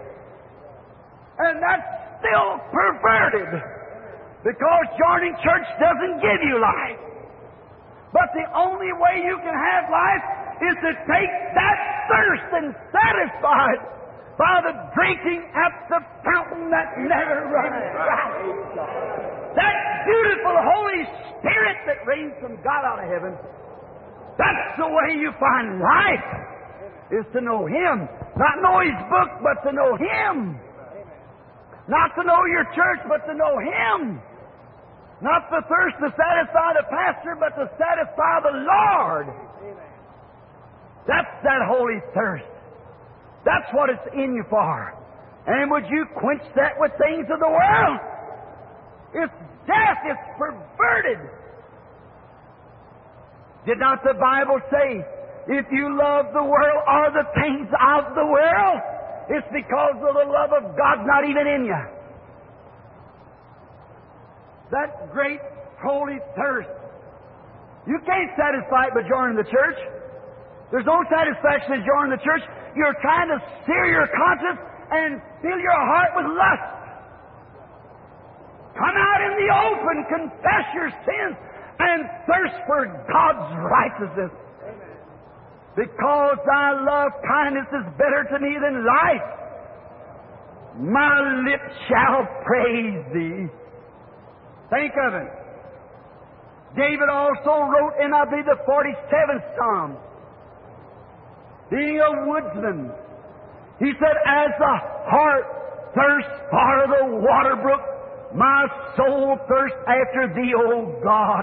And that's still perverted, because joining church doesn't give you life. But the only way you can have life is to take that thirst and satisfy it by the drinking at the fountain that never runs dry. That beautiful Holy Spirit that rains from God out of heaven, that's the way you find life, is to know Him. Not know His book, but to know Him. Not to know your church, but to know Him. Not the thirst to satisfy the pastor, but to satisfy the Lord. That's that holy thirst. That's what it's in you for. And would you quench that with things of the world? It's death. It's perverted. Did not the Bible say, if you love the world or the things of the world, it's because of the love of God not even in you. That great holy thirst. You can't satisfy it by joining the church. There's no satisfaction in joining the church. You're trying to sear your conscience and fill your heart with lust. Come out in the open, confess your sins, and thirst for God's righteousness. Because thy love kindness is better to me than life, my lips shall praise thee. Think of it. David also wrote in, I believe, the 47th Psalm, being a woodsman, he said, as the heart thirsts for the water brook, my soul thirsts after thee, O God.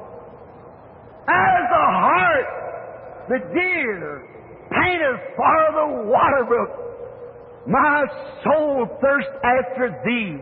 As the heart, the deer, panteth for the water brook, my soul thirsts after thee.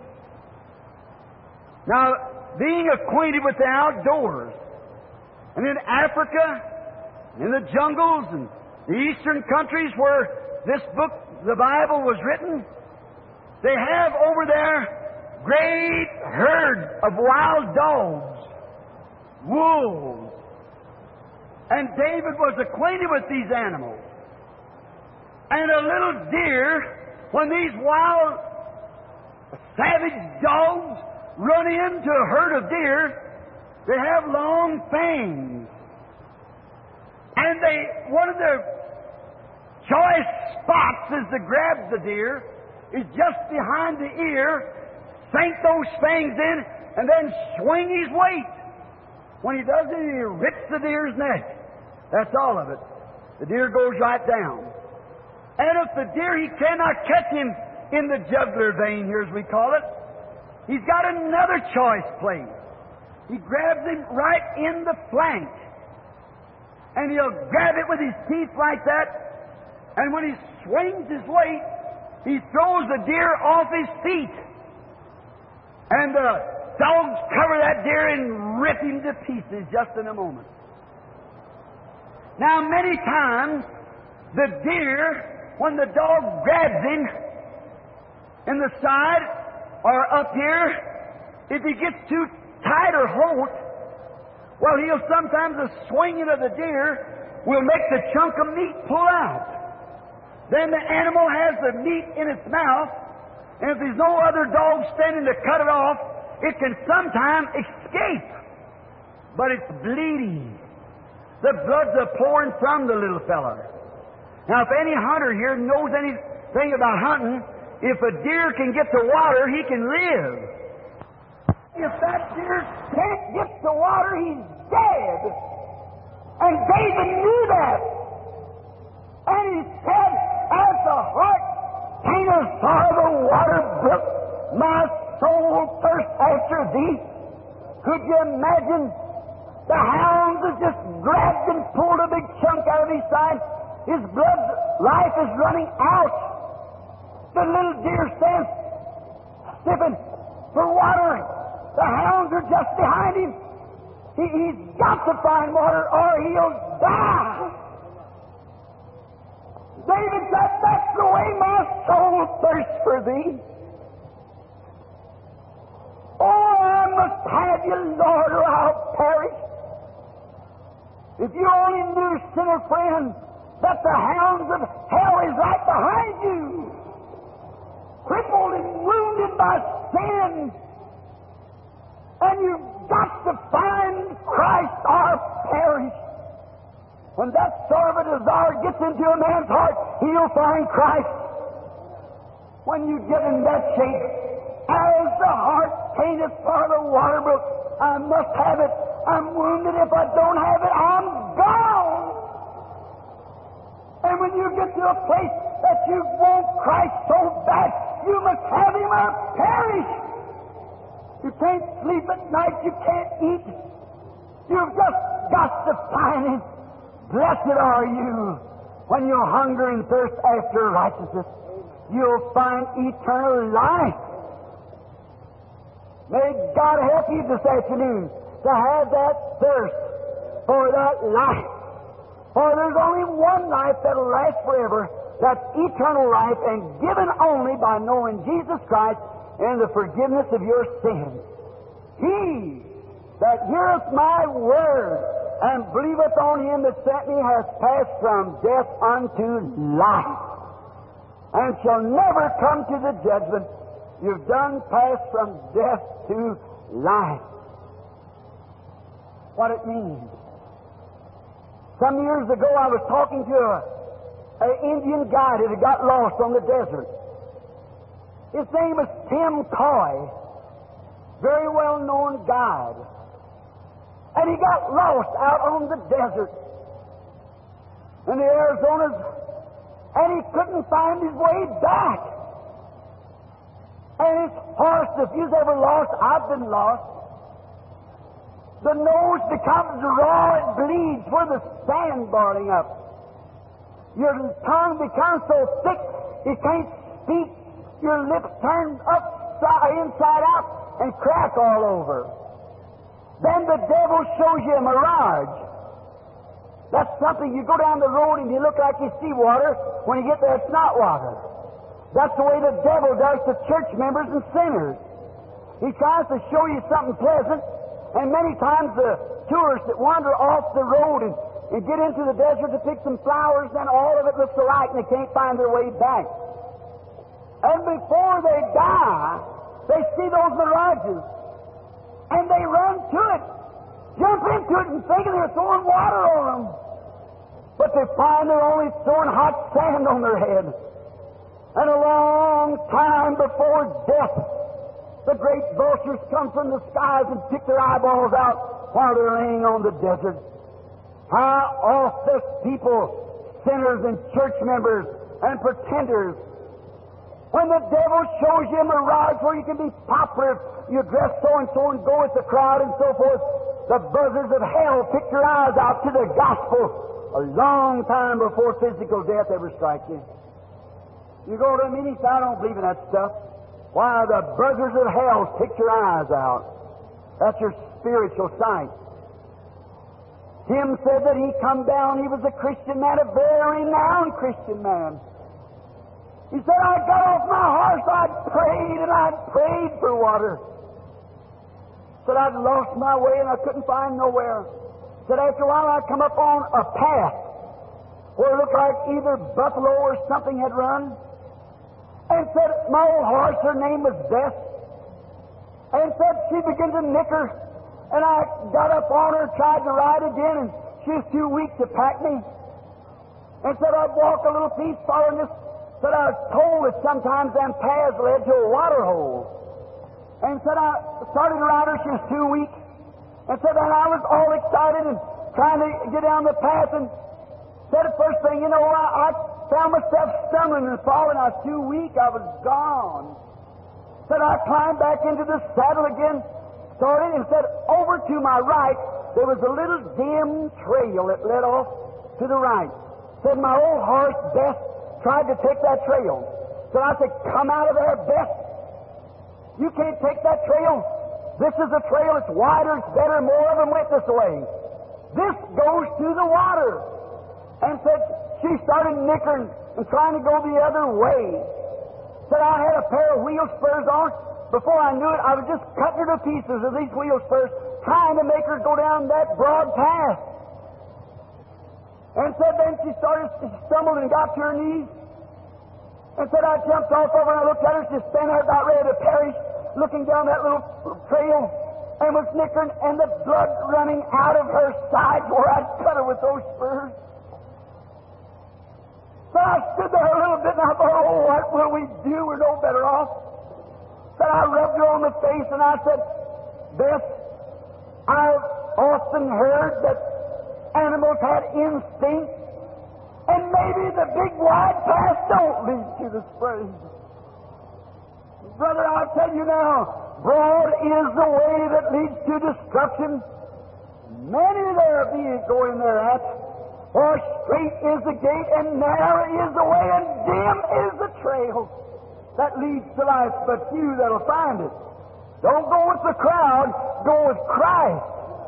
Now, being acquainted with the outdoors, and in Africa, in the jungles, and the eastern countries where this book, the Bible, was written, they have over there great herds of wild dogs, wolves. And David was acquainted with these animals. And a little deer, when these wild, savage dogs run into a herd of deer, they have long fangs. And one of their choice spots is to grab the deer, is just behind the ear, sink those fangs in, and then swing his weight. When he does it, he rips the deer's neck. That's all of it. The deer goes right down. And if the deer, he cannot catch him in the jugular vein, here as we call it, he's got another choice place. He grabs him right in the flank. And he'll grab it with his teeth like that. And when he swings his weight, he throws the deer off his feet. And the dogs cover that deer and rip him to pieces just in a moment. Now, many times, the deer, when the dog grabs him in the side or up here, if he gets too tight or hold, well, he'll sometimes, the swinging of the deer will make the chunk of meat pull out. Then the animal has the meat in its mouth, and if there's no other dog standing to cut it off, it can sometimes escape. But it's bleeding. The blood's pouring from the little fella. Now, if any hunter here knows anything about hunting, if a deer can get to water, he can live. If that deer can't get to water, he's dead. And David knew that. And he said, as the heart panteth for the water brook, my soul thirsts after thee. Could you imagine? The hounds have just grabbed and pulled a big chunk out of his side. His blood life is running out. The little deer stands sniffing for water. The hounds are just behind him. He's got to find water or he'll die. David said, that's the way my soul thirsts for thee. Oh, I must have you, Lord, or I'll perish. If you only knew, sinner friend, that the hounds of hell is right behind you, crippled and wounded by sin, and you've got to find Christ or perish. When that sort of a desire gets into a man's heart, he'll find Christ. When you get in that shape, as the heart panteth for the water brook, I must have it. I'm wounded. If I don't have it, I'm gone. And when you get to a place that you want Christ so bad, you must have Him or perish. You can't sleep at night. You can't eat. You've just got to find Him. Blessed are you when you hunger and thirst after righteousness. You'll find eternal life. May God help you this afternoon to have that thirst for that life. For there's only one life that'll last forever. That's eternal life, and given only by knowing Jesus Christ and the forgiveness of your sins. He that heareth my word and believeth on Him that sent me has passed from death unto life, and shall never come to the judgment, You've done passed from death to life. What it means. Some years ago I was talking to an Indian guide that had got lost on the desert. His name was Tim Coy, very well-known guide. And he got lost out on the desert in the Arizonas, and he couldn't find his way back. And his horse, if you've ever lost, I've been lost. The nose becomes raw, it bleeds where the sand boiling up. Your tongue becomes so thick you can't speak. Your lips turn inside out and crack all over. Then the devil shows you a mirage. That's something, you go down the road and you look like you see water. When you get there, it's not water. That's the way the devil does to church members and sinners. He tries to show you something pleasant, and many times the tourists that wander off the road and get into the desert to pick some flowers, then all of it looks alike and they can't find their way back. And before they die, they see those mirages, and they run to it, jump into it, and thinking they're throwing water on them. But they find they're only throwing hot sand on their head. And a long time before death, the great vultures come from the skies and pick their eyeballs out while they're laying on the desert. How oft the people, sinners and church members and pretenders, when the devil shows you a mirage where you can be popular, you dress so and go with the crowd and so forth, the buzzards of hell pick your eyes out to the gospel a long time before physical death ever strikes you. You go to a meeting, say, I don't believe in that stuff. Why, the buzzards of hell pick your eyes out. That's your spiritual sight. Tim said that he come down, he was a Christian man, a very renowned Christian man. He said, I got off my horse, I'd prayed for water. Said I'd lost my way and I couldn't find nowhere. Said after a while I'd come up on a path where it looked like either buffalo or something had run. And said, my old horse, her name was Bess. And said she began to nicker. And I got up on her, tried to ride again, and she was too weak to pack me. And said I'd walk a little piece following this. Said I was told that sometimes them paths led to a water hole. And said I started to ride her, she was too weak. And said then I was all excited and trying to get down the path, and said the first thing, you know, I found myself stumbling and falling. I was too weak. I was gone. Said I climbed back into the saddle again, started, and said over to my right there was a little dim trail that led off to the right. Said my old horse, Bess, tried to take that trail. So I said, come out of there, Bess. You can't take that trail. This is a trail. It's wider, it's better, more of them went this way. This goes to the water. And said, she started nickering and trying to go the other way. Said I had a pair of wheel spurs on. Before I knew it, I was just cutting her to pieces of these wheel spurs, trying to make her go down that broad path. And said then she stumbled and got to her knees. And said I jumped off over and I looked at her, she's standing there about ready to perish, looking down that little trail, and was nickering, and the blood running out of her sides where I'd cut her with those spurs. So I stood there a little bit and I thought, oh, what will we do? We're no better off. But I rubbed her on the face and I said, Bess, I've often heard that animals had instinct, and maybe the big wide path don't lead to the spring. Brother, I'll tell you now, broad is the way that leads to destruction. Many there be going thereat. For straight is the gate, and narrow is the way, and dim is the trail that leads to life, but few that'll find it. Don't go with the crowd, go with Christ.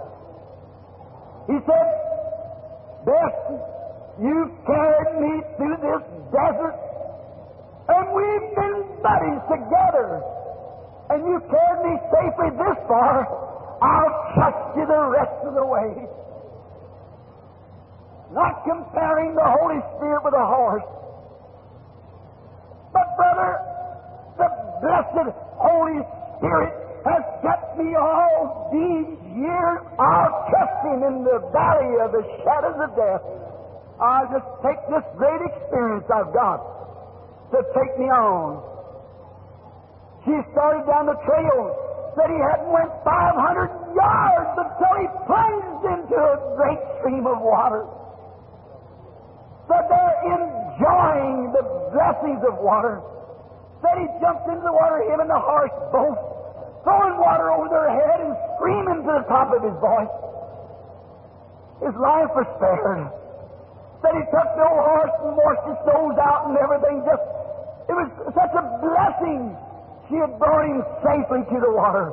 He said, Bess, you've carried me through this desert, and we've been buddies together, and you carried me safely this far. I'll trust you the rest of the way. Not comparing the Holy Spirit with a horse. But, brother, the blessed walking in the valley of the shadows of death. I'll just take this great experience I've got to take me on. She started down the trail, said he hadn't went 500 yards until he plunged into a great stream of water. Said they're enjoying the blessings of water. Said he jumped into the water, him and the horse both, throwing water over their head and screaming to the top of his voice. His life was spared. Said he took the old horse and washed his nose out and everything. It was such a blessing. She had brought him safely to the water.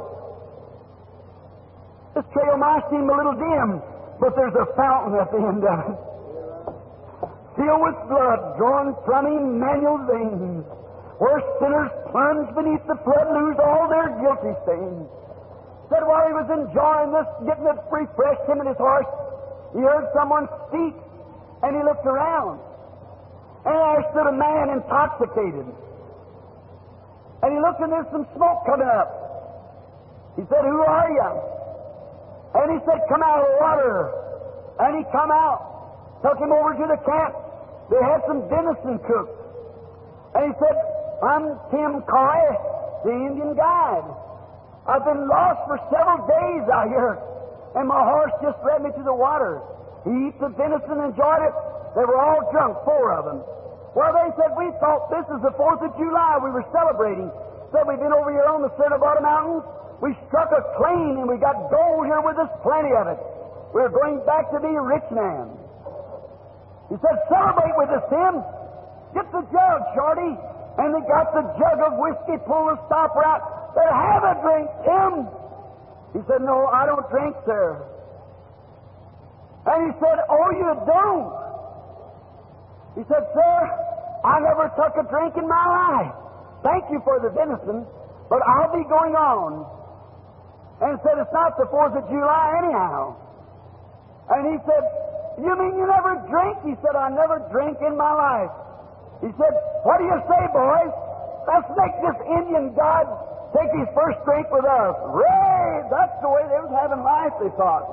This trail might seem a little dim, but there's a fountain at the end of it, filled with blood drawn from Emmanuel's veins, where sinners plunge beneath the flood lose all their guilty stains. Said while he was enjoying this, getting it refreshed, him and his horse, he heard someone speak, and he looked around. And there stood a man intoxicated. And he looked, and there's some smoke coming up. He said, "Who are you?" And he said, "Come out of the water." And he come out, took him over to the camp. They had some venison cooked. And he said, "I'm Tim Coy, the Indian guide. I've been lost for several days out here, and my horse just led me to the water." He ate the venison and enjoyed it. They were all drunk, 4 of them. Well, they said, "We thought this is the 4th of July. We were celebrating." Said, "We've been over here on the Santa Barbara Mountains. We struck a claim, and we got gold here with us, plenty of it. We're going back to be a rich man." He said, "Celebrate with us, Tim. Get the jug, Shorty." And they got the jug of whiskey, pulled the stopper out. Said, "Have a drink, Tim." He said, "No, I don't drink, sir." And he said, "Oh, you don't?" He said, "Sir, I never took a drink in my life. Thank you for the venison, but I'll be going on." And said, "It's not the 4th of July anyhow." And he said, "You mean you never drink?" He said, "I never drink in my life." He said, "What do you say, boys? Let's make this Indian god take his first drink with us." Ray! That's the way they was having life, they thought.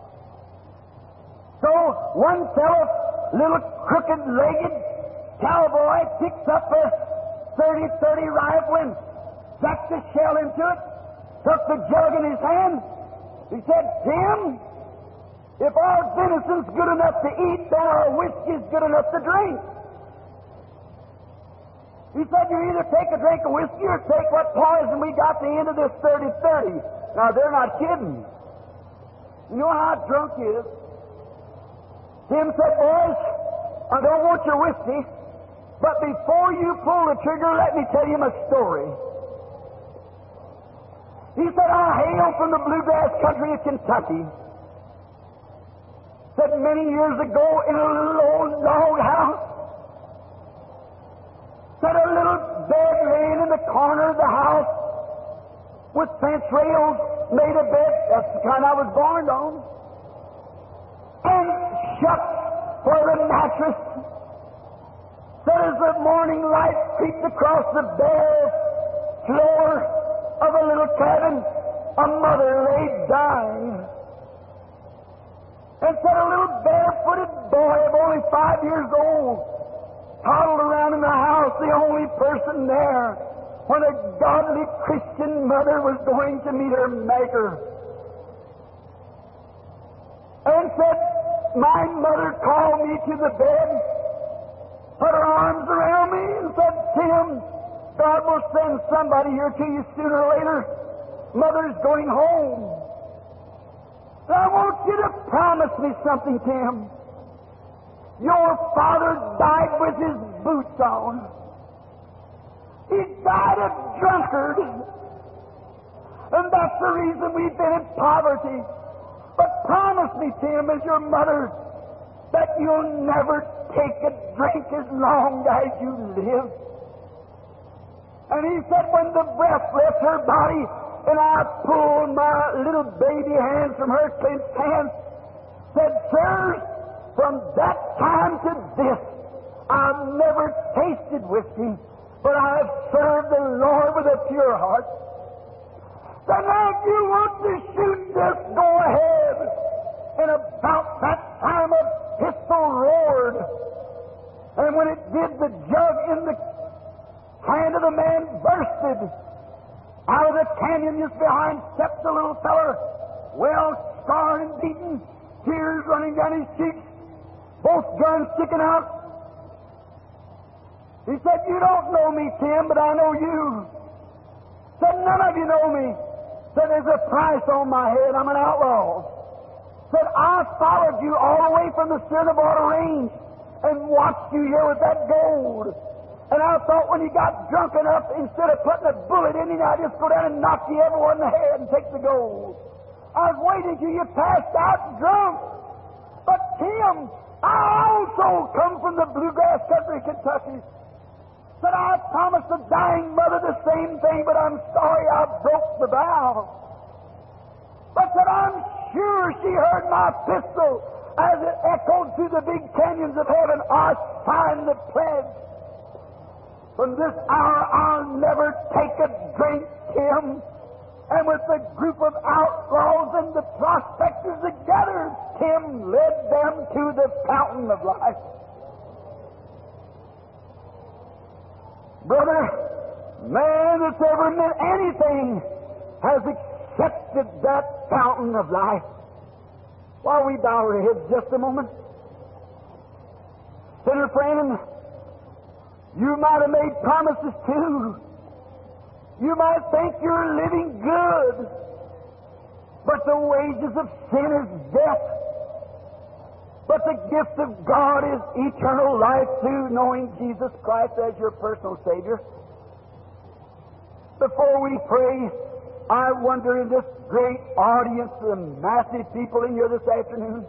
So one fellow, little crooked-legged cowboy, picks up a 30-30 rifle and stuck the shell into it, took the jug in his hand. He said, "Tim, if our venison's good enough to eat, then our whiskey's good enough to drink." He said, "You either take a drink of whiskey or take what poison we got at the end of this 30-30. Now, they're not kidding. You know how drunk he is. Tim said, "Boys, I don't want your whiskey, but before you pull the trigger, let me tell you my story." He said, "I hail from the bluegrass country of Kentucky." Said many years ago in a little old log house, said a little bed laying in the corner of the house with fence rails made of bed. That's the kind I was born on. And shucks for the mattress. Said as the morning light creeped across the bare floor of a little cabin, a mother lay dying. And said a little barefooted boy of only 5 years old toddled around in the house, the only person there, when a godly Christian mother was going to meet her Maker. And said, my mother called me to the bed, put her arms around me, and said, "Tim, God will send somebody here to you sooner or later. Mother's going home. I want you to promise me something, Tim. Your father died with his boots on. He died a drunkard. And that's the reason we've been in poverty. But promise me, Tim, as your mother, that you'll never take a drink as long as you live." And he said, when the breath left her body, and I pulled my little baby hands from her clenched hands, said, "Sirs, from that time to this, I've never tasted whiskey, but I've served the Lord with a pure heart. So now if you want to shoot, just go ahead. And about that time a pistol roared. And when it did, the jug in the hand of the man bursted. Out of the canyon just behind stepped the little feller, well scarred and beaten, tears running down his cheeks, both guns sticking out. He said, "You don't know me, Tim, but I know you." Said, "None of you know me." Said, "There's a price on my head. I'm an outlaw." Said, "I followed you all the way from the Sierra Nevada range and watched you here with that gold. And I thought when you got drunk enough, instead of putting a bullet in you, I'd just go down and knock you everyone in the head and take the gold. I was waiting till you passed out drunk. But Tim, I also come from the bluegrass country, Kentucky. Said, I promised the dying mother the same thing, but I'm sorry I broke the vow. But said, I'm sure she heard my pistol as it echoed through the big canyons of heaven. I signed the pledge. From this hour I'll never take a drink, Tim." And with the group of outlaws and the prospectors together, Tim led them to the fountain of life. Brother, man that's ever meant anything has accepted that fountain of life. While we bow our heads just a moment, sinner friend, you might have made promises too. You might think you're living good, but the wages of sin is death. But the gift of God is eternal life through knowing Jesus Christ as your personal Savior. Before we pray, I wonder in this great audience of massive people in here this afternoon,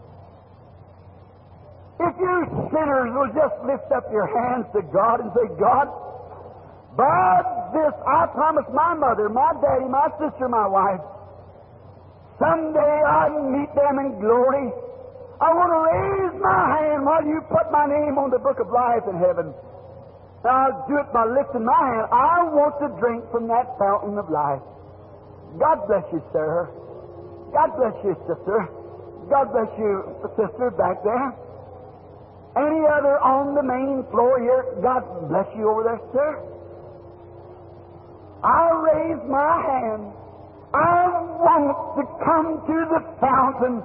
if you sinners will just lift up your hands to God and say, "God, by this I promise my mother, my daddy, my sister, my wife, someday I'll meet them in glory. I want to raise my hand while you put my name on the book of life in heaven. Now I'll do it by lifting my hand. I want to drink from that fountain of life." God bless you, sir. God bless you, sister. God bless you, sister, back there. Any other on the main floor here? God bless you over there, sir. I raise my hand. I want to come to the fountain.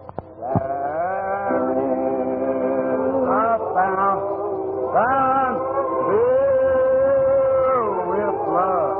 There is a fountain filled with blood.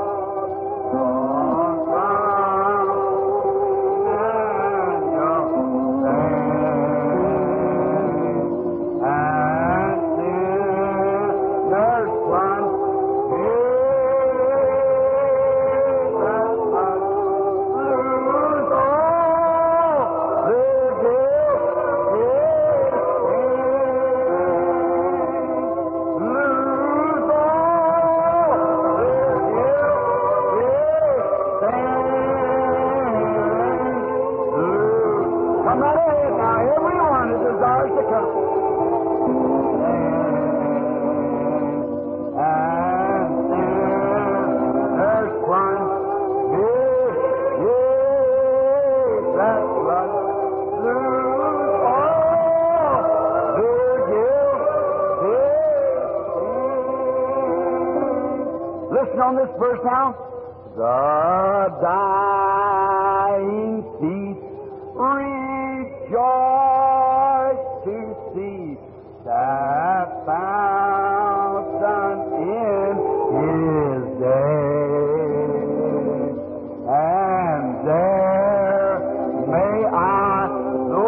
On this verse now, the dying thief rejoice to see that fountain in his day, and there may I go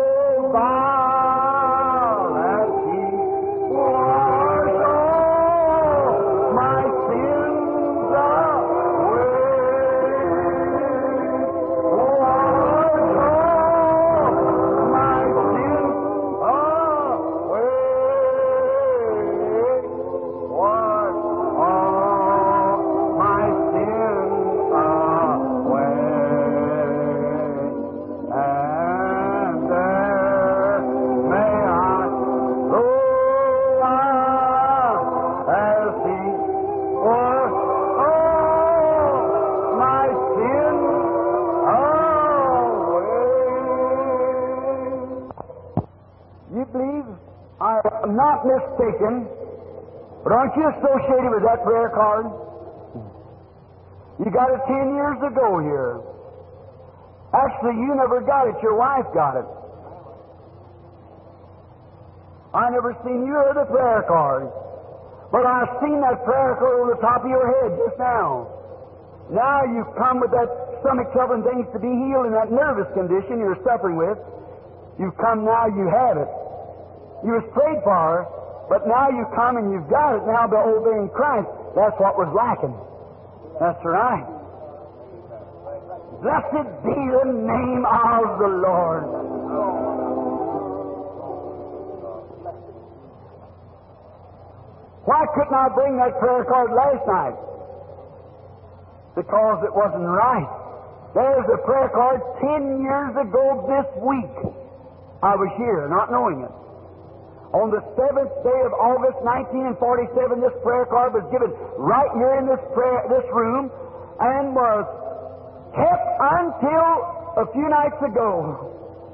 by as he was all my sins away. My sins away. mistaken, but aren't you associated with that prayer card? You got it 10 years ago here. Actually, you never got it. Your wife got it. I never seen you or the prayer card. But I've seen that prayer card on the top of your head just now. Now you've come with that stomach trouble and things to be healed in that nervous condition you're suffering with. You've come now, you have it. You was prayed for, but now you come and you've got it now by obeying Christ. That's what was lacking. That's right. Blessed be the name of the Lord. Why couldn't I bring that prayer card last night? Because it wasn't right. There's a prayer card 10 years ago this week. I was here, not knowing it. On the 7th day of August, 1947, this prayer card was given right here in this room and was kept until a few nights ago.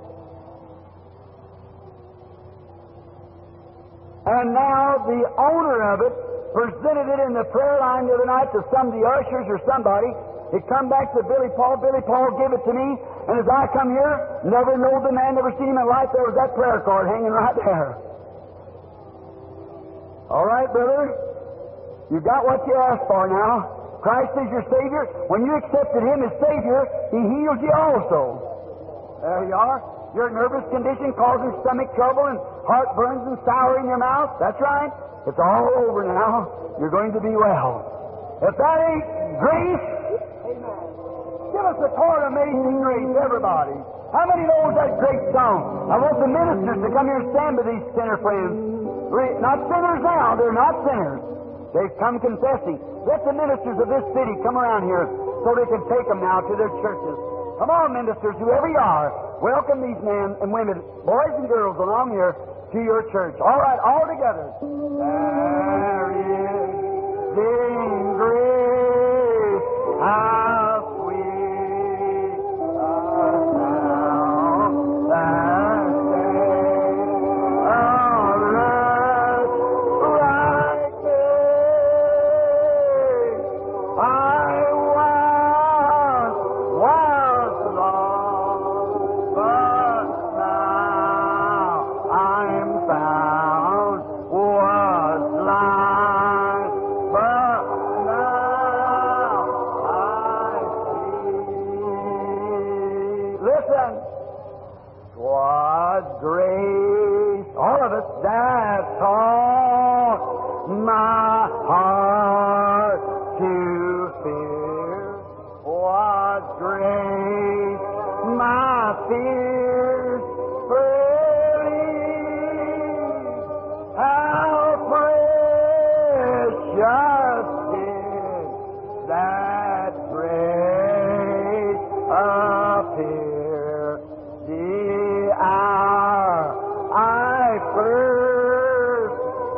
And now the owner of it presented it in the prayer line the other night to some of the ushers or somebody. It come back to Billy Paul. Billy Paul gave it to me. And as I come here, never know the man, never seen him in life, there was that prayer card hanging right there. All right, brother. You got what you asked for now. Christ is your Savior. When you accepted Him as Savior, He healed you also. There you are. Your nervous condition causing stomach trouble and heartburns and sour in your mouth. That's right. It's all over now. You're going to be well. If that ain't grace, amen. Give us a chord of Amazing Grace, everybody. How many knows that great song? I want the ministers to come here and stand with these sinner friends. Not sinners now. They're not sinners. They've come confessing. Let the ministers of this city come around here so they can take them now to their churches. Come on, ministers, whoever you are, welcome these men and women, boys and girls along here to your church. All right, all together. There is in grace, how sweet the sound that saved a wretch like me. I was lost, but now I'm found. Was blind, but now I see. Listen, 'twas grace, all of us, that taught my heart to fear. Was grace, my fears relieved. How precious did that grace appear the hour I first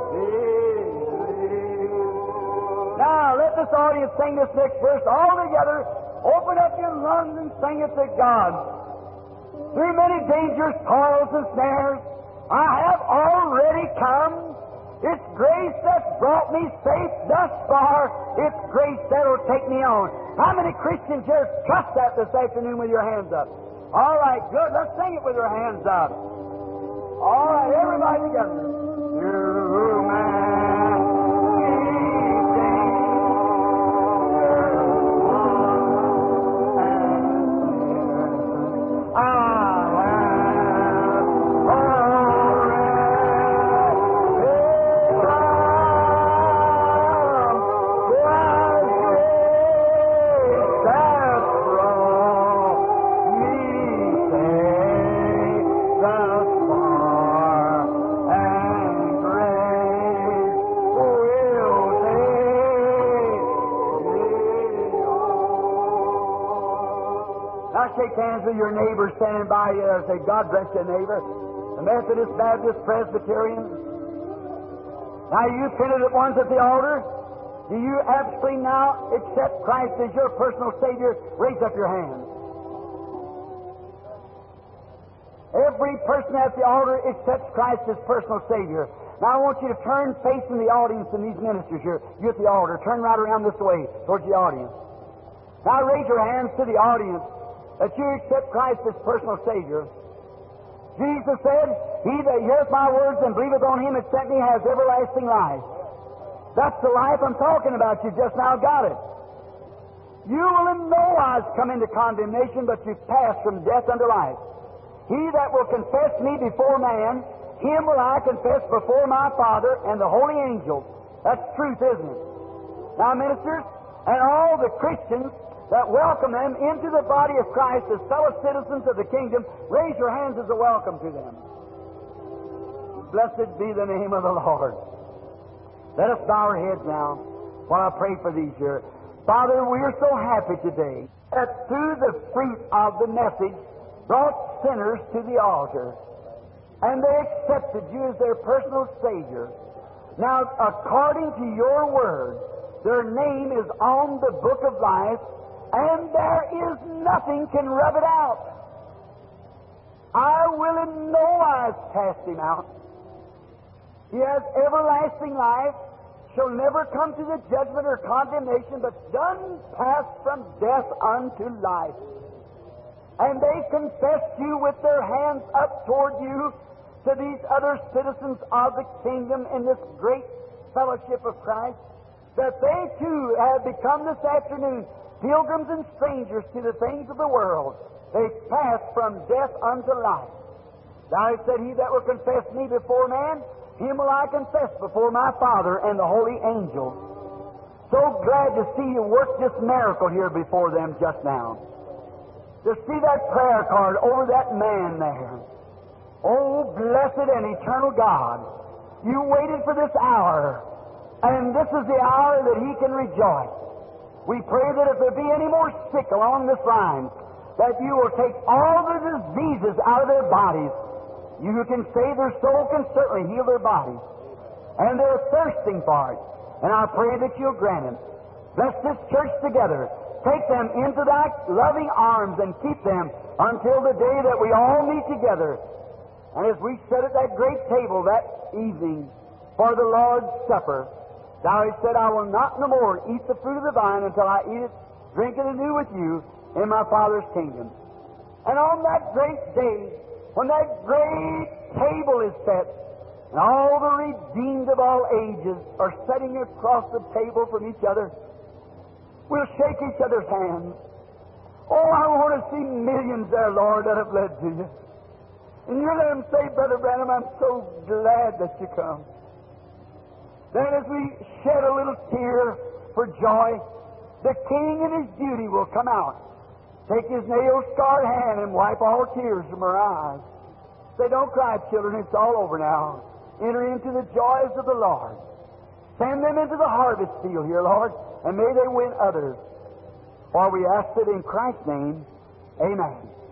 believed. Now, let this audience sing this next verse all together. Open up your lungs and sing it to God. Through many dangers, toils, and snares, I have already come. It's grace that's brought me safe thus far. It's grace that'll take me on. How many Christians here trust that this afternoon with your hands up? All right, good. Let's sing it with your hands up. All right, everybody together. Shake hands with your neighbor standing by you and say, God bless you, neighbor. The Methodist, Baptist, Presbyterian. Now, you printed at once at the altar. Do you absolutely now accept Christ as your personal Savior? Raise up your hand. Every person at the altar accepts Christ as personal Savior. Now I want you to turn facing the audience and these ministers here. You at the altar. Turn right around this way towards the audience. Now raise your hands to the audience that you accept Christ as personal Savior. Jesus said, "He that heareth my words and believeth on Him that sent me has everlasting life." That's the life I'm talking about. You just now got it. You will in no wise come into condemnation, but you've passed from death unto life. He that will confess me before man, him will I confess before my Father and the holy angels. That's truth, isn't it? Now, ministers, and all the Christians that welcome them into the body of Christ as fellow citizens of the kingdom, raise your hands as a welcome to them. Blessed be the name of the Lord. Let us bow our heads now while I pray for these here. Father, we are so happy today that through the fruit of the message brought sinners to the altar, and they accepted you as their personal Savior. Now, according to your word, their name is on the book of life, and there is nothing can rub it out. I will in no wise cast him out. He has everlasting life, shall never come to the judgment or condemnation, but done pass from death unto life. And they confessed you with their hands up toward you to these other citizens of the kingdom in this great fellowship of Christ, that they too have become this afternoon pilgrims and strangers to the things of the world. They pass from death unto life. Thou hast said, "He that will confess me before man, him will I confess before my Father and the holy angels." So glad to see you work this miracle here before them just now. To see that prayer card over that man there. Oh, blessed and eternal God, you waited for this hour, and this is the hour that He can rejoice. We pray that if there be any more sick along this line, that you will take all the diseases out of their bodies. You who can save their soul can certainly heal their bodies. And they're thirsting for it. And I pray that you'll grant it. Bless this church together. Take them into thy loving arms and keep them until the day that we all meet together. And as we sit at that great table that evening for the Lord's Supper, thou hast said, "I will not no more eat the fruit of the vine until I eat it, drink it anew with you in my Father's kingdom." And on that great day, when that great table is set, and all the redeemed of all ages are sitting across the table from each other, we'll shake each other's hands. Oh, I want to see millions there, Lord, that have led to you. And you let them say, "Brother Branham, I'm so glad that you come." Then as we shed a little tear for joy, the King in His beauty will come out, take His nail-scarred hand and wipe all tears from our eyes. Say, "Don't cry, children, it's all over now. Enter into the joys of the Lord. Send them into the harvest field here, Lord, and may they win others. For we ask it in Christ's name. Amen."